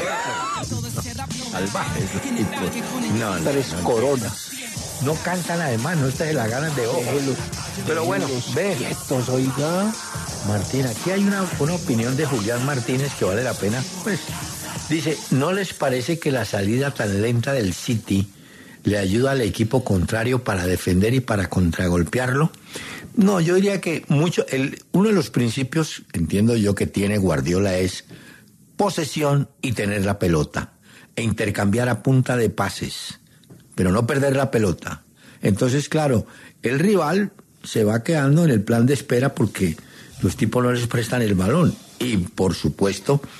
Salvajes. No, Tres Coronas. No cantan además, no se la ganan de ojo. Pero bueno, ve. Quietos, oiga. Martín, aquí hay una opinión de Julián Martínez que vale la pena. Pues dice, ¿no les parece que la salida tan lenta del City le ayuda al equipo contrario para defender y para contragolpearlo? No, yo diría que uno de los principios, entiendo yo, que tiene Guardiola es posesión y tener la pelota e intercambiar a punta de pases, pero no perder la pelota. Entonces, claro, el rival se va quedando en el plan de espera porque los tipos no les prestan el balón. Y, por supuesto,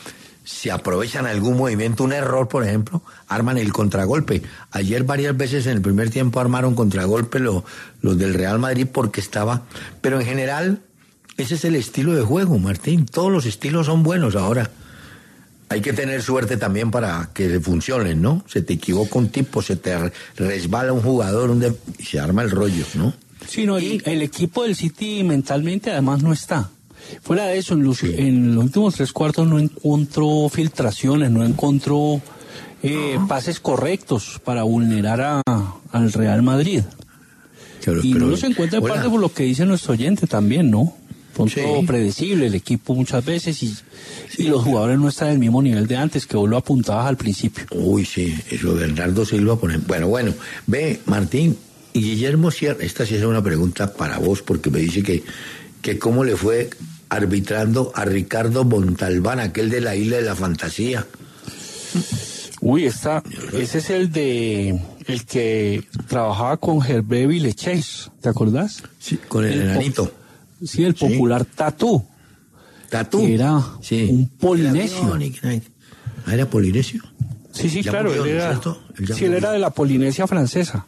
se aprovechan algún movimiento, un error, por ejemplo, arman el contragolpe. Ayer varias veces en el primer tiempo armaron contragolpe los del Real Madrid porque estaba... Pero en general, ese es el estilo de juego, Martín. Todos los estilos son buenos ahora. Hay que tener suerte también para que funcionen, ¿no? Se te equivoca un tipo, se te resbala un jugador y se arma el rollo, ¿no? Sí, no, el equipo del City mentalmente además no está. Fuera de eso, en los últimos 3 cuartos no encontró filtraciones, no encontró pases correctos para vulnerar al Real Madrid. Pero no se encuentra en parte por lo que dice nuestro oyente también, ¿no? Pronto predecible el equipo muchas veces y los jugadores no están al mismo nivel de antes, que vos lo apuntabas al principio. Uy, sí, eso de Bernardo Silva, por ejemplo. Bueno, ve, Martín, y Guillermo Sierra, esta sí es una pregunta para vos, porque me dice que cómo le fue arbitrando a Ricardo Montalbán, aquel de la Isla de la Fantasía. Uy, ese es el que trabajaba con Hervé Villechais, ¿te acordás? Sí, con el enanito. Sí, el popular Tatú. Tatú. Que era un polinesio. ¿Era polinesio? Sí, claro. Él era de la Polinesia francesa.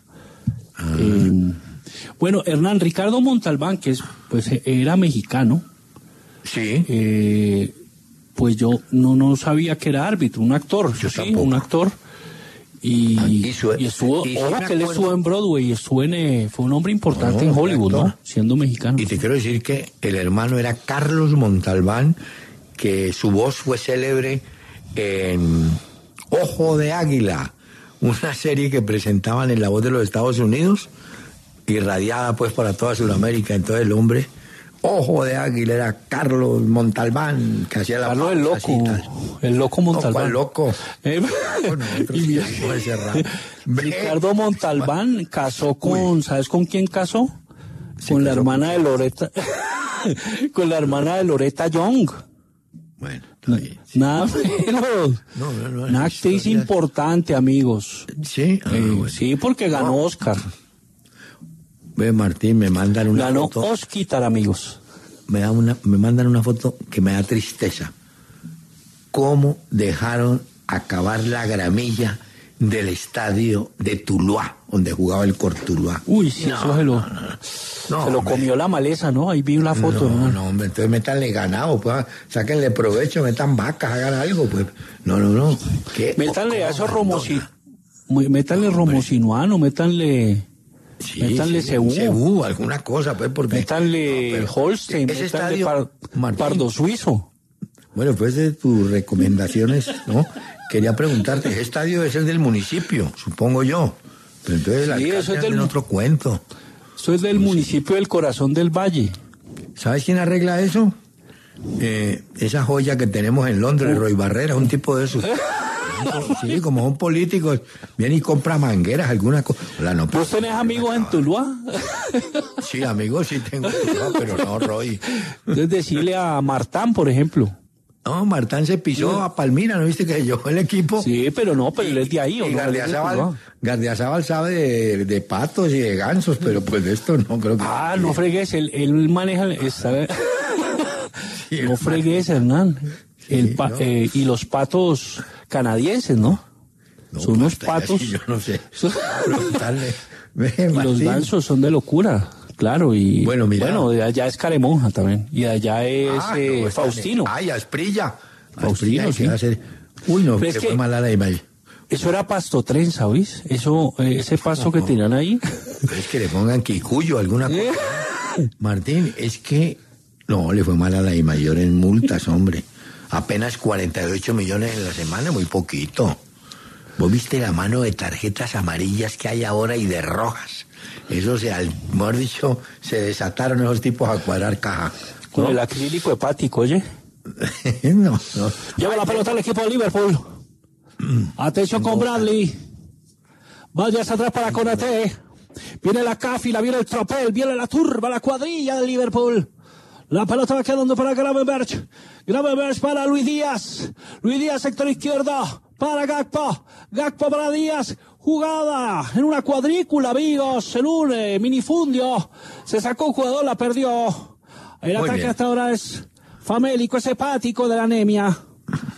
Bueno, Hernán Ricardo Montalbán, que era mexicano. Sí. Pues yo no sabía que era árbitro, un actor. Yo tampoco. Un actor. Y estuvo, que él estuvo en Broadway, fue un hombre importante en Hollywood, ¿no? Siendo mexicano. Y te quiero decir que el hermano era Carlos Montalbán, que su voz fue célebre en Ojo de Águila, una serie que presentaban en La Voz de los Estados Unidos, irradiada pues para toda Sudamérica. Entonces el hombre, Ojo de Águila, era Carlos Montalbán, que hacía la Carlos el loco Montalbán. ¿Cuál loco? Ricardo Montalbán casó con, ¿sabes con quién casó? Con la hermana de Loretta, con la hermana de Loretta Young. Bueno, nada menos. Una actriz importante, amigos. Sí, sí, porque ganó Oscar. Ve, Martín, me mandan una foto. Ganó Oscar, amigos. Me mandan una foto que me da tristeza. ¿Cómo dejaron acabar la gramilla del estadio de Tuluá, donde jugaba el Cortuluá? Uy, sí, eso se lo comió la maleza, ¿no? Ahí vi la foto. No, hombre, entonces métanle ganado, pues, sáquenle provecho, metan vacas, hagan algo, pues. No. Métanle a esos métanle romosinuano, métanle Cebú, alguna cosa, pues, porque... Métanle Holstein, ese métanle estadio, Pardo Suizo. Bueno, pues de tus recomendaciones, ¿no? Quería preguntarte, ¿ese estadio es el del municipio? Supongo yo. Pero entonces eso es otro cuento. Eso es del municipio del Corazón del Valle. ¿Sabes quién arregla eso? Esa joya que tenemos en Londres, Roy Barrera, un tipo de esos. Sí, como son políticos, viene y compra mangueras, alguna cosa. ¿Vos tenés amigos en Tuluá? Sí, amigos sí tengo en Tuluá, pero no Roy. Entonces decirle a Martán, por ejemplo. No, Martán se pisó a Palmira, ¿no viste que llevó el equipo? Sí, pero él es de ahí. Y Gardiazabal sabe de patos y de gansos, pero pues de esto no creo que... no fregues, él maneja... No fregues, Hernán. Y los patos canadienses, ¿no? Son unos patos... Yo no sé. Y los gansos son de locura. Claro, y bueno, de allá es Caremonja también, y de allá es Faustino. Ay, Asprilla. Faustino, sí. Uy, no, que fue mala la imagen. Eso era pasto trenza, ¿oís? Ese pasto que tenían ahí. Es que le pongan quicuyo, alguna cosa. Martín, es que no, le fue mala la mayor en multas, hombre. Apenas 48 millones en la semana, muy poquito. ¿Vos viste la mano de tarjetas amarillas que hay ahora y de rojas? Eso mejor dicho, se desataron esos tipos a cuadrar caja. Con el acrílico hepático, oye. No. Lleva la pelota al equipo de Liverpool. Atención con Bradley. Vaya hacia atrás para Konaté. Viene la cáfila, viene el tropel, viene la turba, la cuadrilla de Liverpool. La pelota va quedando para Gravenberch. Gravenberch para Luis Díaz. Luis Díaz, sector izquierdo. Para Gakpo. Gakpo para Díaz. Jugada en una cuadrícula, amigos. En un minifundio. Se sacó un jugador, la perdió. El ataque hasta ahora es famélico, es hepático de la anemia.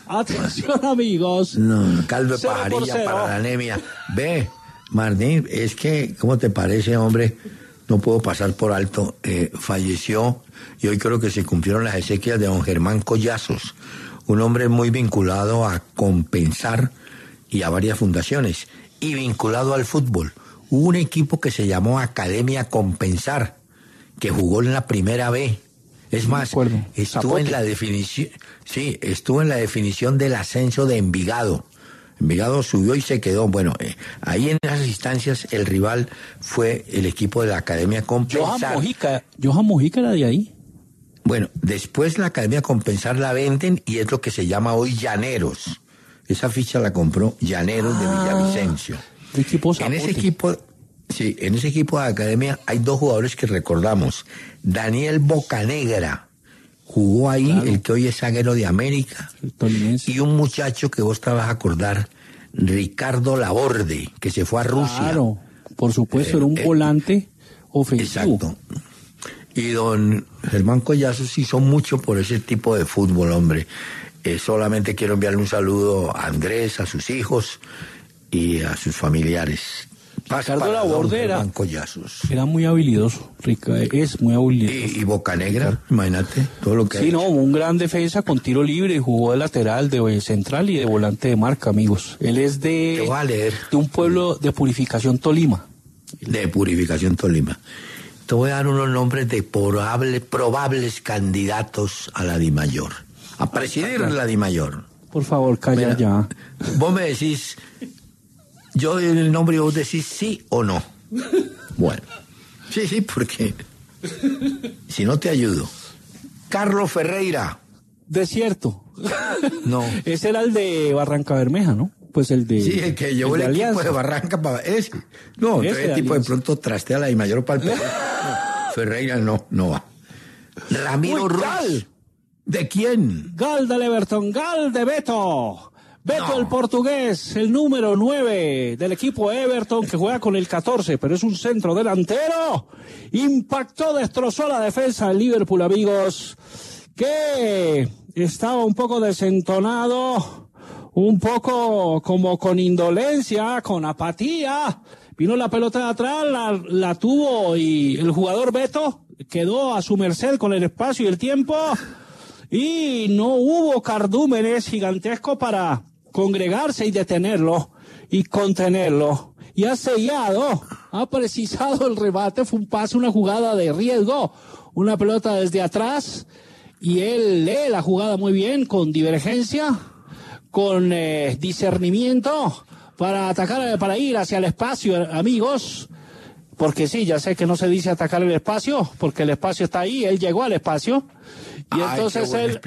Atención, amigos. No, caldo de 0 por pajarilla 0. para la anemia. Ve, Martín, es que, ¿cómo te parece, hombre? No puedo pasar por alto. Falleció, y hoy creo que se cumplieron las exequias de don Germán Collazos, un hombre muy vinculado a Compensar y a varias fundaciones, y vinculado al fútbol. Hubo un equipo que se llamó Academia Compensar, que jugó en la primera B. Es más, estuvo en la definición, sí, estuvo en la definición del ascenso de Envigado. Envigado subió y se quedó. Bueno, ahí en esas instancias el rival fue el equipo de la Academia Compensar. Johan Mojica era de ahí. Bueno, después la Academia Compensar la venden y es lo que se llama hoy Llaneros. Esa ficha la compró Llaneros de Villavicencio. En ese equipo, sí, en ese equipo de Academia hay dos jugadores que recordamos. Daniel Bocanegra jugó ahí, claro, el que hoy es zaguero de América. Y un muchacho que vos te vas a acordar, Ricardo Laborde, que se fue a Rusia. Claro, por supuesto, era un volante ofensivo. Exacto. Y don Germán Collazos hizo mucho por ese tipo de fútbol, hombre. Solamente quiero enviarle un saludo a Andrés, a sus hijos y a sus familiares. Ricardo Laborde era muy habilidoso, es muy habilidoso. Y Bocanegra, imagínate todo lo que sí, no, un gran defensa con tiro libre, jugó de lateral, de central y de volante de marca, amigos. Él es de un pueblo de Purificación, Tolima. De Purificación, Tolima. Te voy a dar unos nombres de probables candidatos a la DIMAYOR, a presidir la DIMAYOR. Por favor, calla. Mira, ya. Vos me decís, yo doy el nombre y vos decís sí o no. Bueno, sí, porque si no te ayudo. Carlos Ferreira. Desierto. No. Ese era el de Barranca Bermeja, ¿no? Pues el de... Sí, el que llevó el equipo Alianza. De Barranca para... Ese. No, ese tipo de pronto trastea la DIMAYOR para el Perú. No, Ferreira no va. Ramiro Ruiz. ¿De quién? Gal de Leverton, Gal de Beto. Beto, el portugués, el número 9 del equipo Everton, que juega con el 14, pero es un centro delantero. Impactó, destrozó la defensa del Liverpool, amigos, que estaba un poco desentonado, un poco como con indolencia, con apatía. Vino la pelota de atrás, la tuvo y el jugador Beto quedó a su merced con el espacio y el tiempo. Y no hubo cardúmenes gigantescos para congregarse y detenerlo y contenerlo. Y ha sellado, ha precisado el remate, fue un pase, una jugada de riesgo, una pelota desde atrás, y él lee la jugada muy bien, con divergencia, con discernimiento, para atacar, para ir hacia el espacio, amigos. Porque sí, ya sé que no se dice atacar el espacio, porque el espacio está ahí, él llegó al espacio. Y entonces él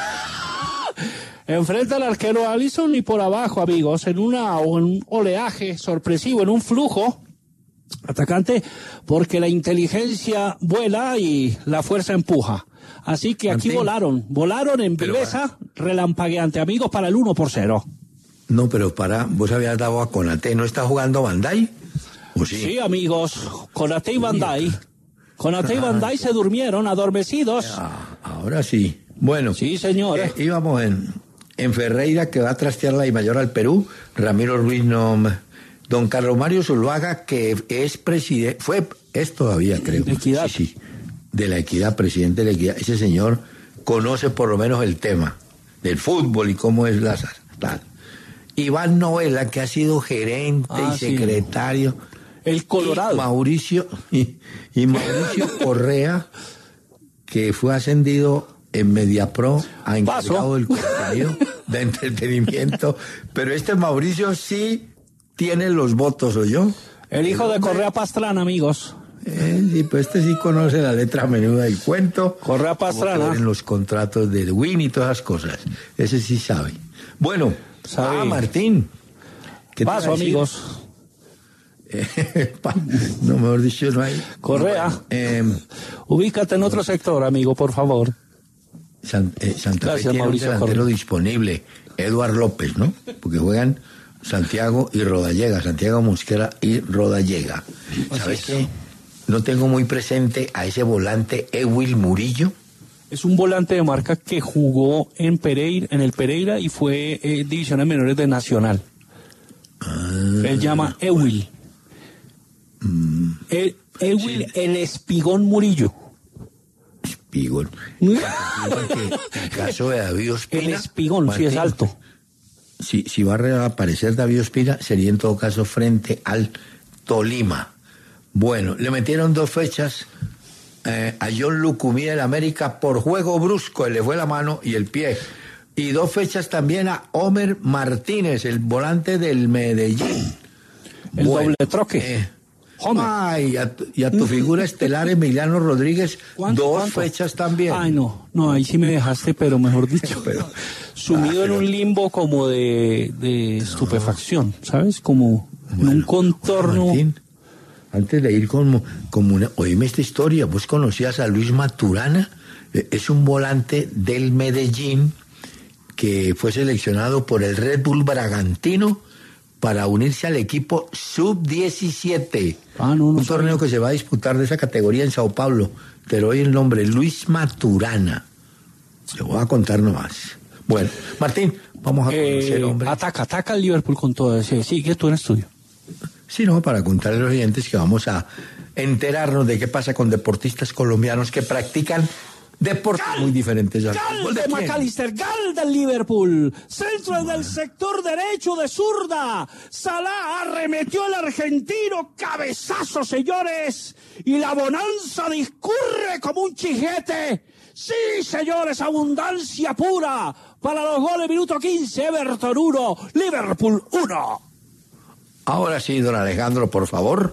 enfrenta al arquero Alisson y por abajo, amigos, en un oleaje sorpresivo, en un flujo atacante, porque la inteligencia vuela y la fuerza empuja. Así que aquí volaron en viveza relampagueante, amigos, para el 1-0. No, pero vos habías dado a Konaté, ¿no está jugando Bandai? Sí, amigos, Konaté y Bandai. Konaté y Bandai se durmieron adormecidos. Ahora sí. Bueno. Sí, señor. Íbamos en Ferreira, que va a trastear la DIMAYOR al Perú. Ramiro Ruiz no. Don Carlos Mario Zuluaga, que es presidente, es todavía, creo. De Equidad. Sí, de la Equidad, presidente de la Equidad. Ese señor conoce por lo menos el tema del fútbol y cómo es tal. Iván Novela, que ha sido gerente y secretario. Sí. El Colorado. Y Mauricio Correa, que fue ascendido en Mediapro a encargado del contenido de entretenimiento. Pero Mauricio sí tiene los votos, ¿o yo? El hijo de Correa Pastrana, amigos. Sí, pues sí conoce la letra menuda del cuento. Correa Pastrana. En los contratos de Win y todas esas cosas. Ese sí sabe. Bueno, Martín. ¿Qué paso, amigos? No, mejor dicho, no hay. Correa, ubícate en otro sector, amigo, por favor. Santa Gracias, Fe tiene Mauricio, un delantero disponible, Eduard López, ¿no? Porque juegan Santiago y Rodallega, Santiago Mosquera y Rodallega. ¿Sabes qué? No tengo muy presente a ese volante Ewil Murillo, Es un volante de marca que jugó en el Pereira y fue divisiones menores de Nacional. Él llama Ewil. Ewil, sí. El Espigón Murillo. Espigón. En el caso de David Ospina. El Espigón, Martín, sí es alto. Si va a aparecer David Ospina, sería en todo caso frente al Tolima. Bueno, le metieron 2 fechas a John Lucumí del América por juego brusco, le fue la mano y el pie. Y 2 fechas también a Homer Martínez, el volante del Medellín. El doble troque. Ay, y a tu figura estelar Emiliano Rodríguez, 2 fechas también. Ay, no, ahí sí me dejaste, pero mejor dicho, sumido en un limbo como de estupefacción, ¿sabes? Como en un contorno. Martín, antes de ir como una, oíme esta historia, ¿vos conocías a Luis Maturana? Es un volante del Medellín que fue seleccionado por el Red Bull Bragantino para unirse al equipo Sub-17. Un torneo que se va a disputar de esa categoría en Sao Paulo. Te doy el nombre, Luis Maturana. Te voy a contar nomás. Bueno, Martín, vamos a conocer, hombre. Ataca al Liverpool con todo ese. Sigue tú en estudio. Sí, no, para contarle a los oyentes que vamos a enterarnos de qué pasa con deportistas colombianos que practican deportes muy diferentes. Gal de McAllister, Gal del Liverpool, centro en el sector derecho de zurda. Salah arremetió al argentino, cabezazo, señores, y la bonanza discurre como un chijete. Sí, señores, abundancia pura para los goles, minuto 15, Everton 1, Liverpool 1. Ahora sí, don Alejandro, por favor.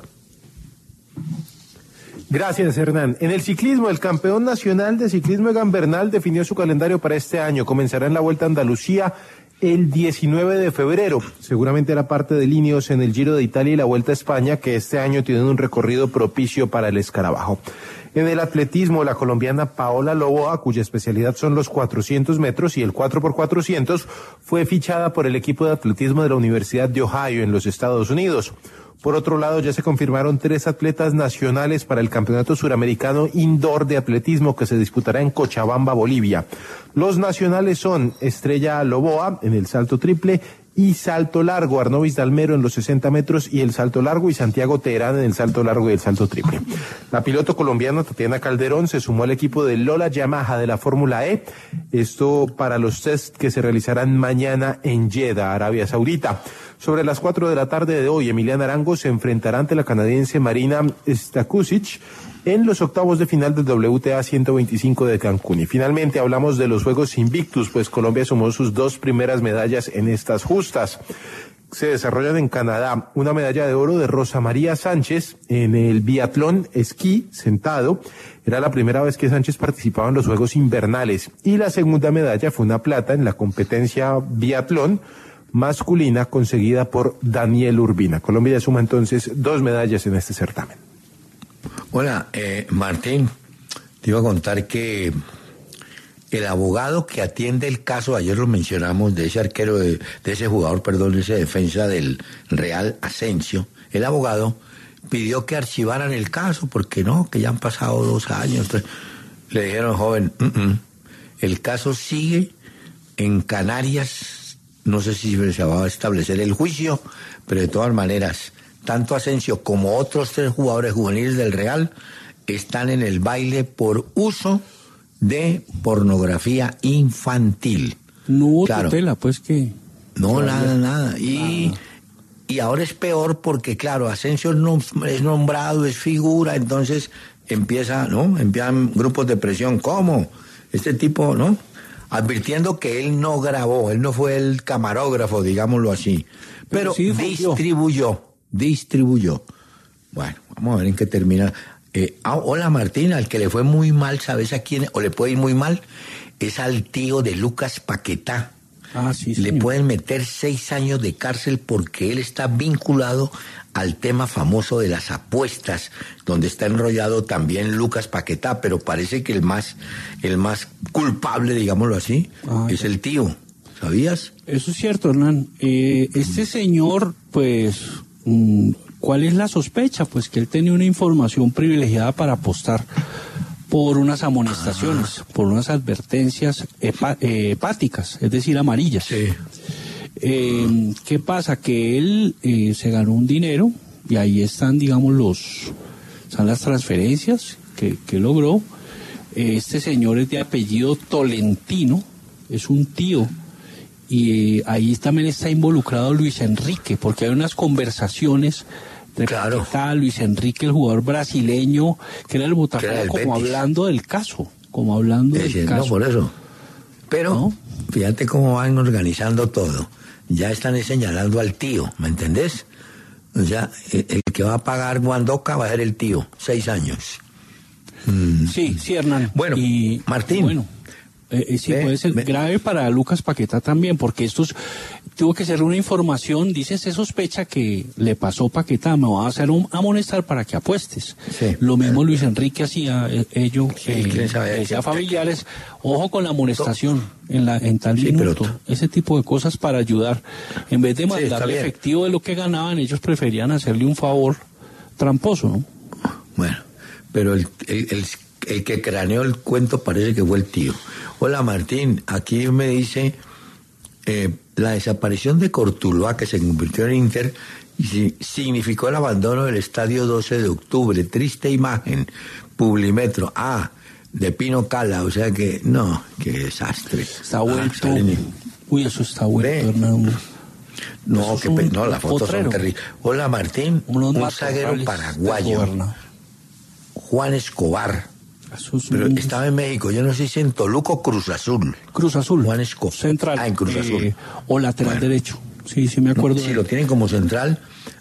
Gracias, Hernán. En el ciclismo, el campeón nacional de ciclismo Egan Bernal definió su calendario para este año. Comenzará en la Vuelta a Andalucía el 19 de febrero. Seguramente hará parte de Ineos en el Giro de Italia y la Vuelta a España, que este año tienen un recorrido propicio para el escarabajo. En el atletismo, la colombiana Paola Loboa, cuya especialidad son los 400 metros y el 4x400, fue fichada por el equipo de atletismo de la Universidad de Ohio en los Estados Unidos. Por otro lado, ya se confirmaron 3 atletas nacionales para el Campeonato Suramericano Indoor de Atletismo que se disputará en Cochabamba, Bolivia. Los nacionales son Estrella Loboa en el salto triple y salto largo, Arnovis Dalmero en los 60 metros y el salto largo, y Santiago Teherán en el salto largo y el salto triple. La piloto colombiana Tatiana Calderón se sumó al equipo de Lola Yamaha de la Fórmula E, esto para los test que se realizarán mañana en Jeddah, Arabia Saudita. Sobre las 4 de la tarde de hoy, Emiliana Arango se enfrentará ante la canadiense Marina Stakusic en los octavos de final del WTA 125 de Cancún. Y finalmente hablamos de los Juegos Invictus, pues Colombia sumó sus 2 primeras medallas en estas justas. Se desarrollan en Canadá una medalla de oro de Rosa María Sánchez en el biatlón esquí sentado. Era la primera vez que Sánchez participaba en los Juegos Invernales. Y la segunda medalla fue una plata en la competencia biatlón masculina conseguida por Daniel Urbina. Colombia ya suma entonces 2 medallas en este certamen. Hola, Martín, te iba a contar que el abogado que atiende el caso, ayer lo mencionamos, de ese arquero, de ese jugador, de esa defensa del Real Asensio, el abogado pidió que archivaran el caso, porque no, que ya han pasado 2 años. Entonces, le dijeron, joven, el caso sigue en Canarias, no sé si se va a establecer el juicio, pero de todas maneras, tanto Asensio como otros 3 jugadores juveniles del Real están en el baile por uso de pornografía infantil. No hubo tutela, pues que... No, nada. Y ahora es peor porque, claro, Asensio no es nombrado, es figura, entonces empiezan grupos de presión. ¿Cómo? Este tipo, ¿no? Advirtiendo que él no grabó, él no fue el camarógrafo, digámoslo así, pero sí distribuyó. Bueno, vamos a ver en qué termina. Hola Martín, al que le fue muy mal, ¿sabes a quién? O le puede ir muy mal, es al tío de Lucas Paquetá. Sí, le pueden meter 6 años de cárcel porque él está vinculado al tema famoso de las apuestas, donde está enrollado también Lucas Paquetá, pero parece que el más culpable, digámoslo así, es el tío. ¿Sabías? Eso es cierto, Hernán. Este señor, pues, ¿cuál es la sospecha? Pues que él tenía una información privilegiada para apostar por unas amonestaciones, por unas advertencias hepáticas, es decir, amarillas. Sí. ¿Qué pasa? Que él se ganó un dinero y ahí están, digamos, están las transferencias que logró. Este señor es de apellido Tolentino, es un tío, y ahí también está involucrado Luis Enrique, porque hay unas conversaciones de Paquetá, Luis Enrique, el jugador brasileño, que era el Botafogo, como Betis, hablando del caso, No, por eso. Pero, ¿no? Fíjate cómo van organizando todo. Ya están señalando al tío, ¿me entendés? O sea, el que va a pagar Guandoca va a ser el tío, 6 años. Sí, Hernán. Bueno, y Martín. Bueno, sí, puede ser grave para Lucas Paquetá también, porque tuvo que ser una información, se sospecha que le pasó Paquetá, me va a hacer amonestar para que apuestes. Sí. Lo mismo Luis Enrique hacía, decía familiares, ojo con la amonestación en tal minuto, ese tipo de cosas para ayudar. En vez de mandarle efectivo de lo que ganaban, ellos preferían hacerle un favor tramposo, ¿no? Bueno, pero el que craneó el cuento parece que fue el tío. Hola Martín, aquí me dice la desaparición de Cortuluá, que se convirtió en Inter, significó el abandono del estadio 12 de octubre. Triste imagen. Publimetro. De Pino Cala, o sea que, no, qué desastre. Está vuelto. Uy, eso está vuelto, Hernán. No, no, las fotos son terribles. Hola Martín, un zaguero paraguayo, Juan Escobar. Pero estaba en México, yo no sé si en Toluca o Cruz Azul. Cruz Azul. Juan Escobar. Central. En Cruz Azul. O lateral derecho. Sí, me acuerdo. Sí, lo tienen como central.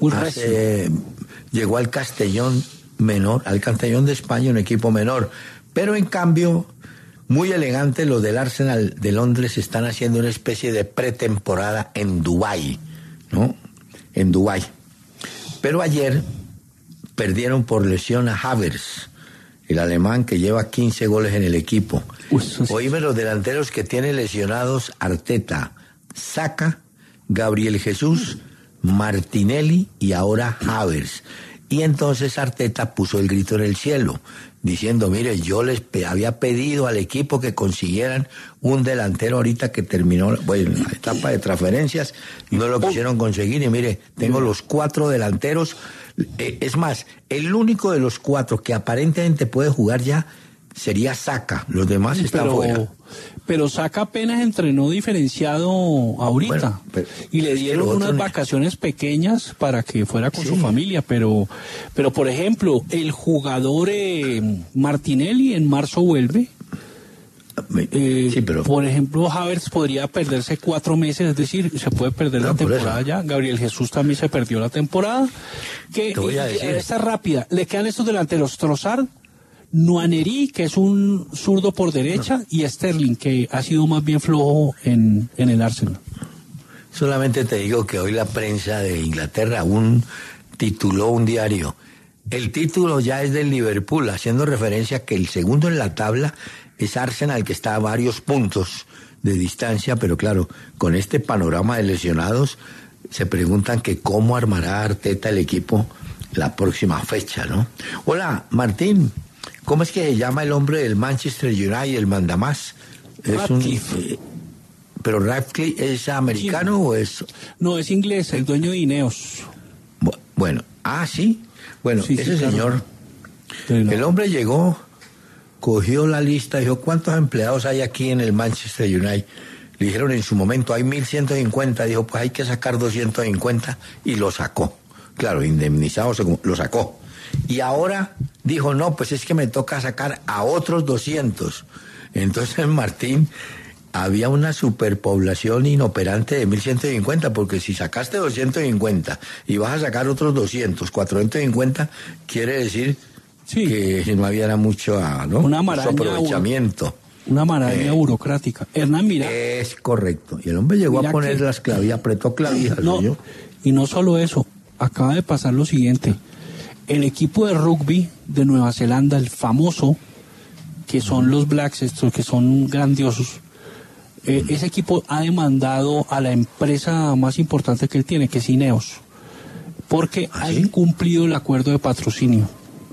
Llegó al Castellón menor, al Castellón de España, un equipo menor. Pero en cambio, muy elegante, los del Arsenal de Londres están haciendo una especie de pretemporada en Dubái, ¿no? En Dubái. Pero ayer perdieron por lesión a Havertz, el alemán que lleva 15 goles en el equipo. Oíme los delanteros que tiene lesionados: Arteta, Saka, Gabriel Jesús, Martinelli y ahora Havertz. Y entonces Arteta puso el grito en el cielo, diciendo, mire, yo les había pedido al equipo que consiguieran un delantero ahorita que terminó la etapa de transferencias, no lo quisieron conseguir, y mire, tengo los 4 delanteros. Es más, el único de los 4 que aparentemente puede jugar ya sería Saka, los demás están fuera. Pero Saka apenas entrenó diferenciado ahorita, y le dieron unas vacaciones pequeñas para que fuera con su familia, pero por ejemplo, el jugador Martinelli en marzo vuelve. Por ejemplo, Havertz podría perderse 4 meses, es decir, se puede perder la temporada ya. Gabriel Jesús también se perdió la temporada. Esta rápida, le quedan estos delanteros: Trossard, Nuaneri, que es un zurdo por derecha, y Sterling, que ha sido más bien flojo en el Arsenal. Solamente te digo que hoy la prensa de Inglaterra aún tituló un diario. El título ya es del Liverpool, haciendo referencia a que el segundo en la tabla es Arsenal, que está a varios puntos de distancia, pero claro, con este panorama de lesionados, se preguntan que cómo armará Arteta el equipo la próxima fecha, ¿no? Hola, Martín, ¿cómo es que se llama el hombre del Manchester United, el mandamás? ¿Pero Radcliffe es americano o es...? No, es inglés, el dueño de Ineos. Bueno, sí. Bueno, sí, ese señor, el hombre llegó, cogió la lista, dijo, ¿cuántos empleados hay aquí en el Manchester United? Le dijeron en su momento, hay 1.150, dijo, pues hay que sacar 250, y lo sacó. Claro, indemnizado, lo sacó. Y ahora dijo, no, pues es que me toca sacar a otros 200. Entonces, Martín, había una superpoblación inoperante de 1.150, porque si sacaste 250 y vas a sacar otros 200, 450, quiere decir que no había mucho, una maraña, aprovechamiento. Una maraña burocrática. Hernán, mira. Es correcto. Y el hombre llegó a poner las clavijas, apretó clavijas. Y no solo eso, acaba de pasar lo siguiente. El equipo de rugby de Nueva Zelanda, el famoso, que son los Blacks, estos que son grandiosos, ese equipo ha demandado a la empresa más importante que él tiene, que es Ineos, porque ha incumplido el acuerdo de patrocinio.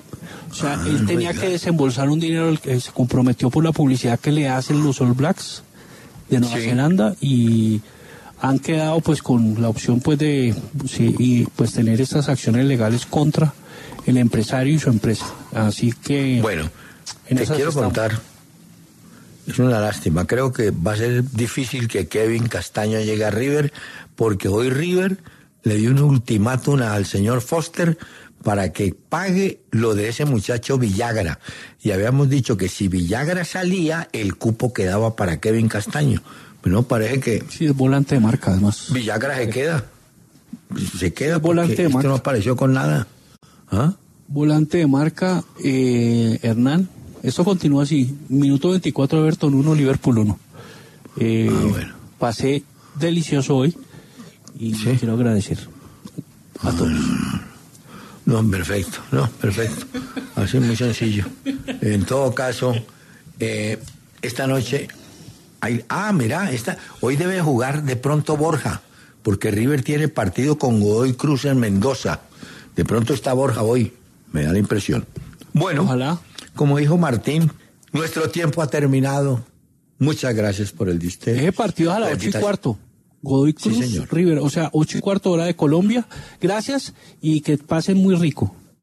O sea, él tenía que desembolsar un dinero al que se comprometió por la publicidad que le hacen los All Blacks de Nueva Zelanda, y han quedado pues con la opción pues de y pues tener estas acciones legales contra el empresario y su empresa. Así que bueno, te quiero contar, es una lástima, creo que va a ser difícil que Kevin Castaño llegue a River, porque hoy River le dio un ultimátum al señor Foster para que pague lo de ese muchacho Villagra, y habíamos dicho que si Villagra salía, el cupo quedaba para Kevin Castaño, pero no, parece que sí, es volante de marca además. Villagra se queda volante de marca. No apareció con nada. ¿Ah? Volante de marca, Hernán. Esto continúa así. Minuto 24, Everton 1, Liverpool 1. Bueno. Pasé delicioso hoy y quiero agradecer a todos. No, perfecto. Así muy sencillo. En todo caso, esta noche hoy debe jugar de pronto Borja, porque River tiene partido con Godoy Cruz en Mendoza. De pronto está Borja hoy, me da la impresión. Bueno, ojalá. Como dijo Martín, nuestro tiempo ha terminado. Muchas gracias por el de usted. Ese partido es a las 8:15. Godoy Cruz, sí, señor. River, o sea, 8:15 hora de Colombia. Gracias y que pasen muy rico.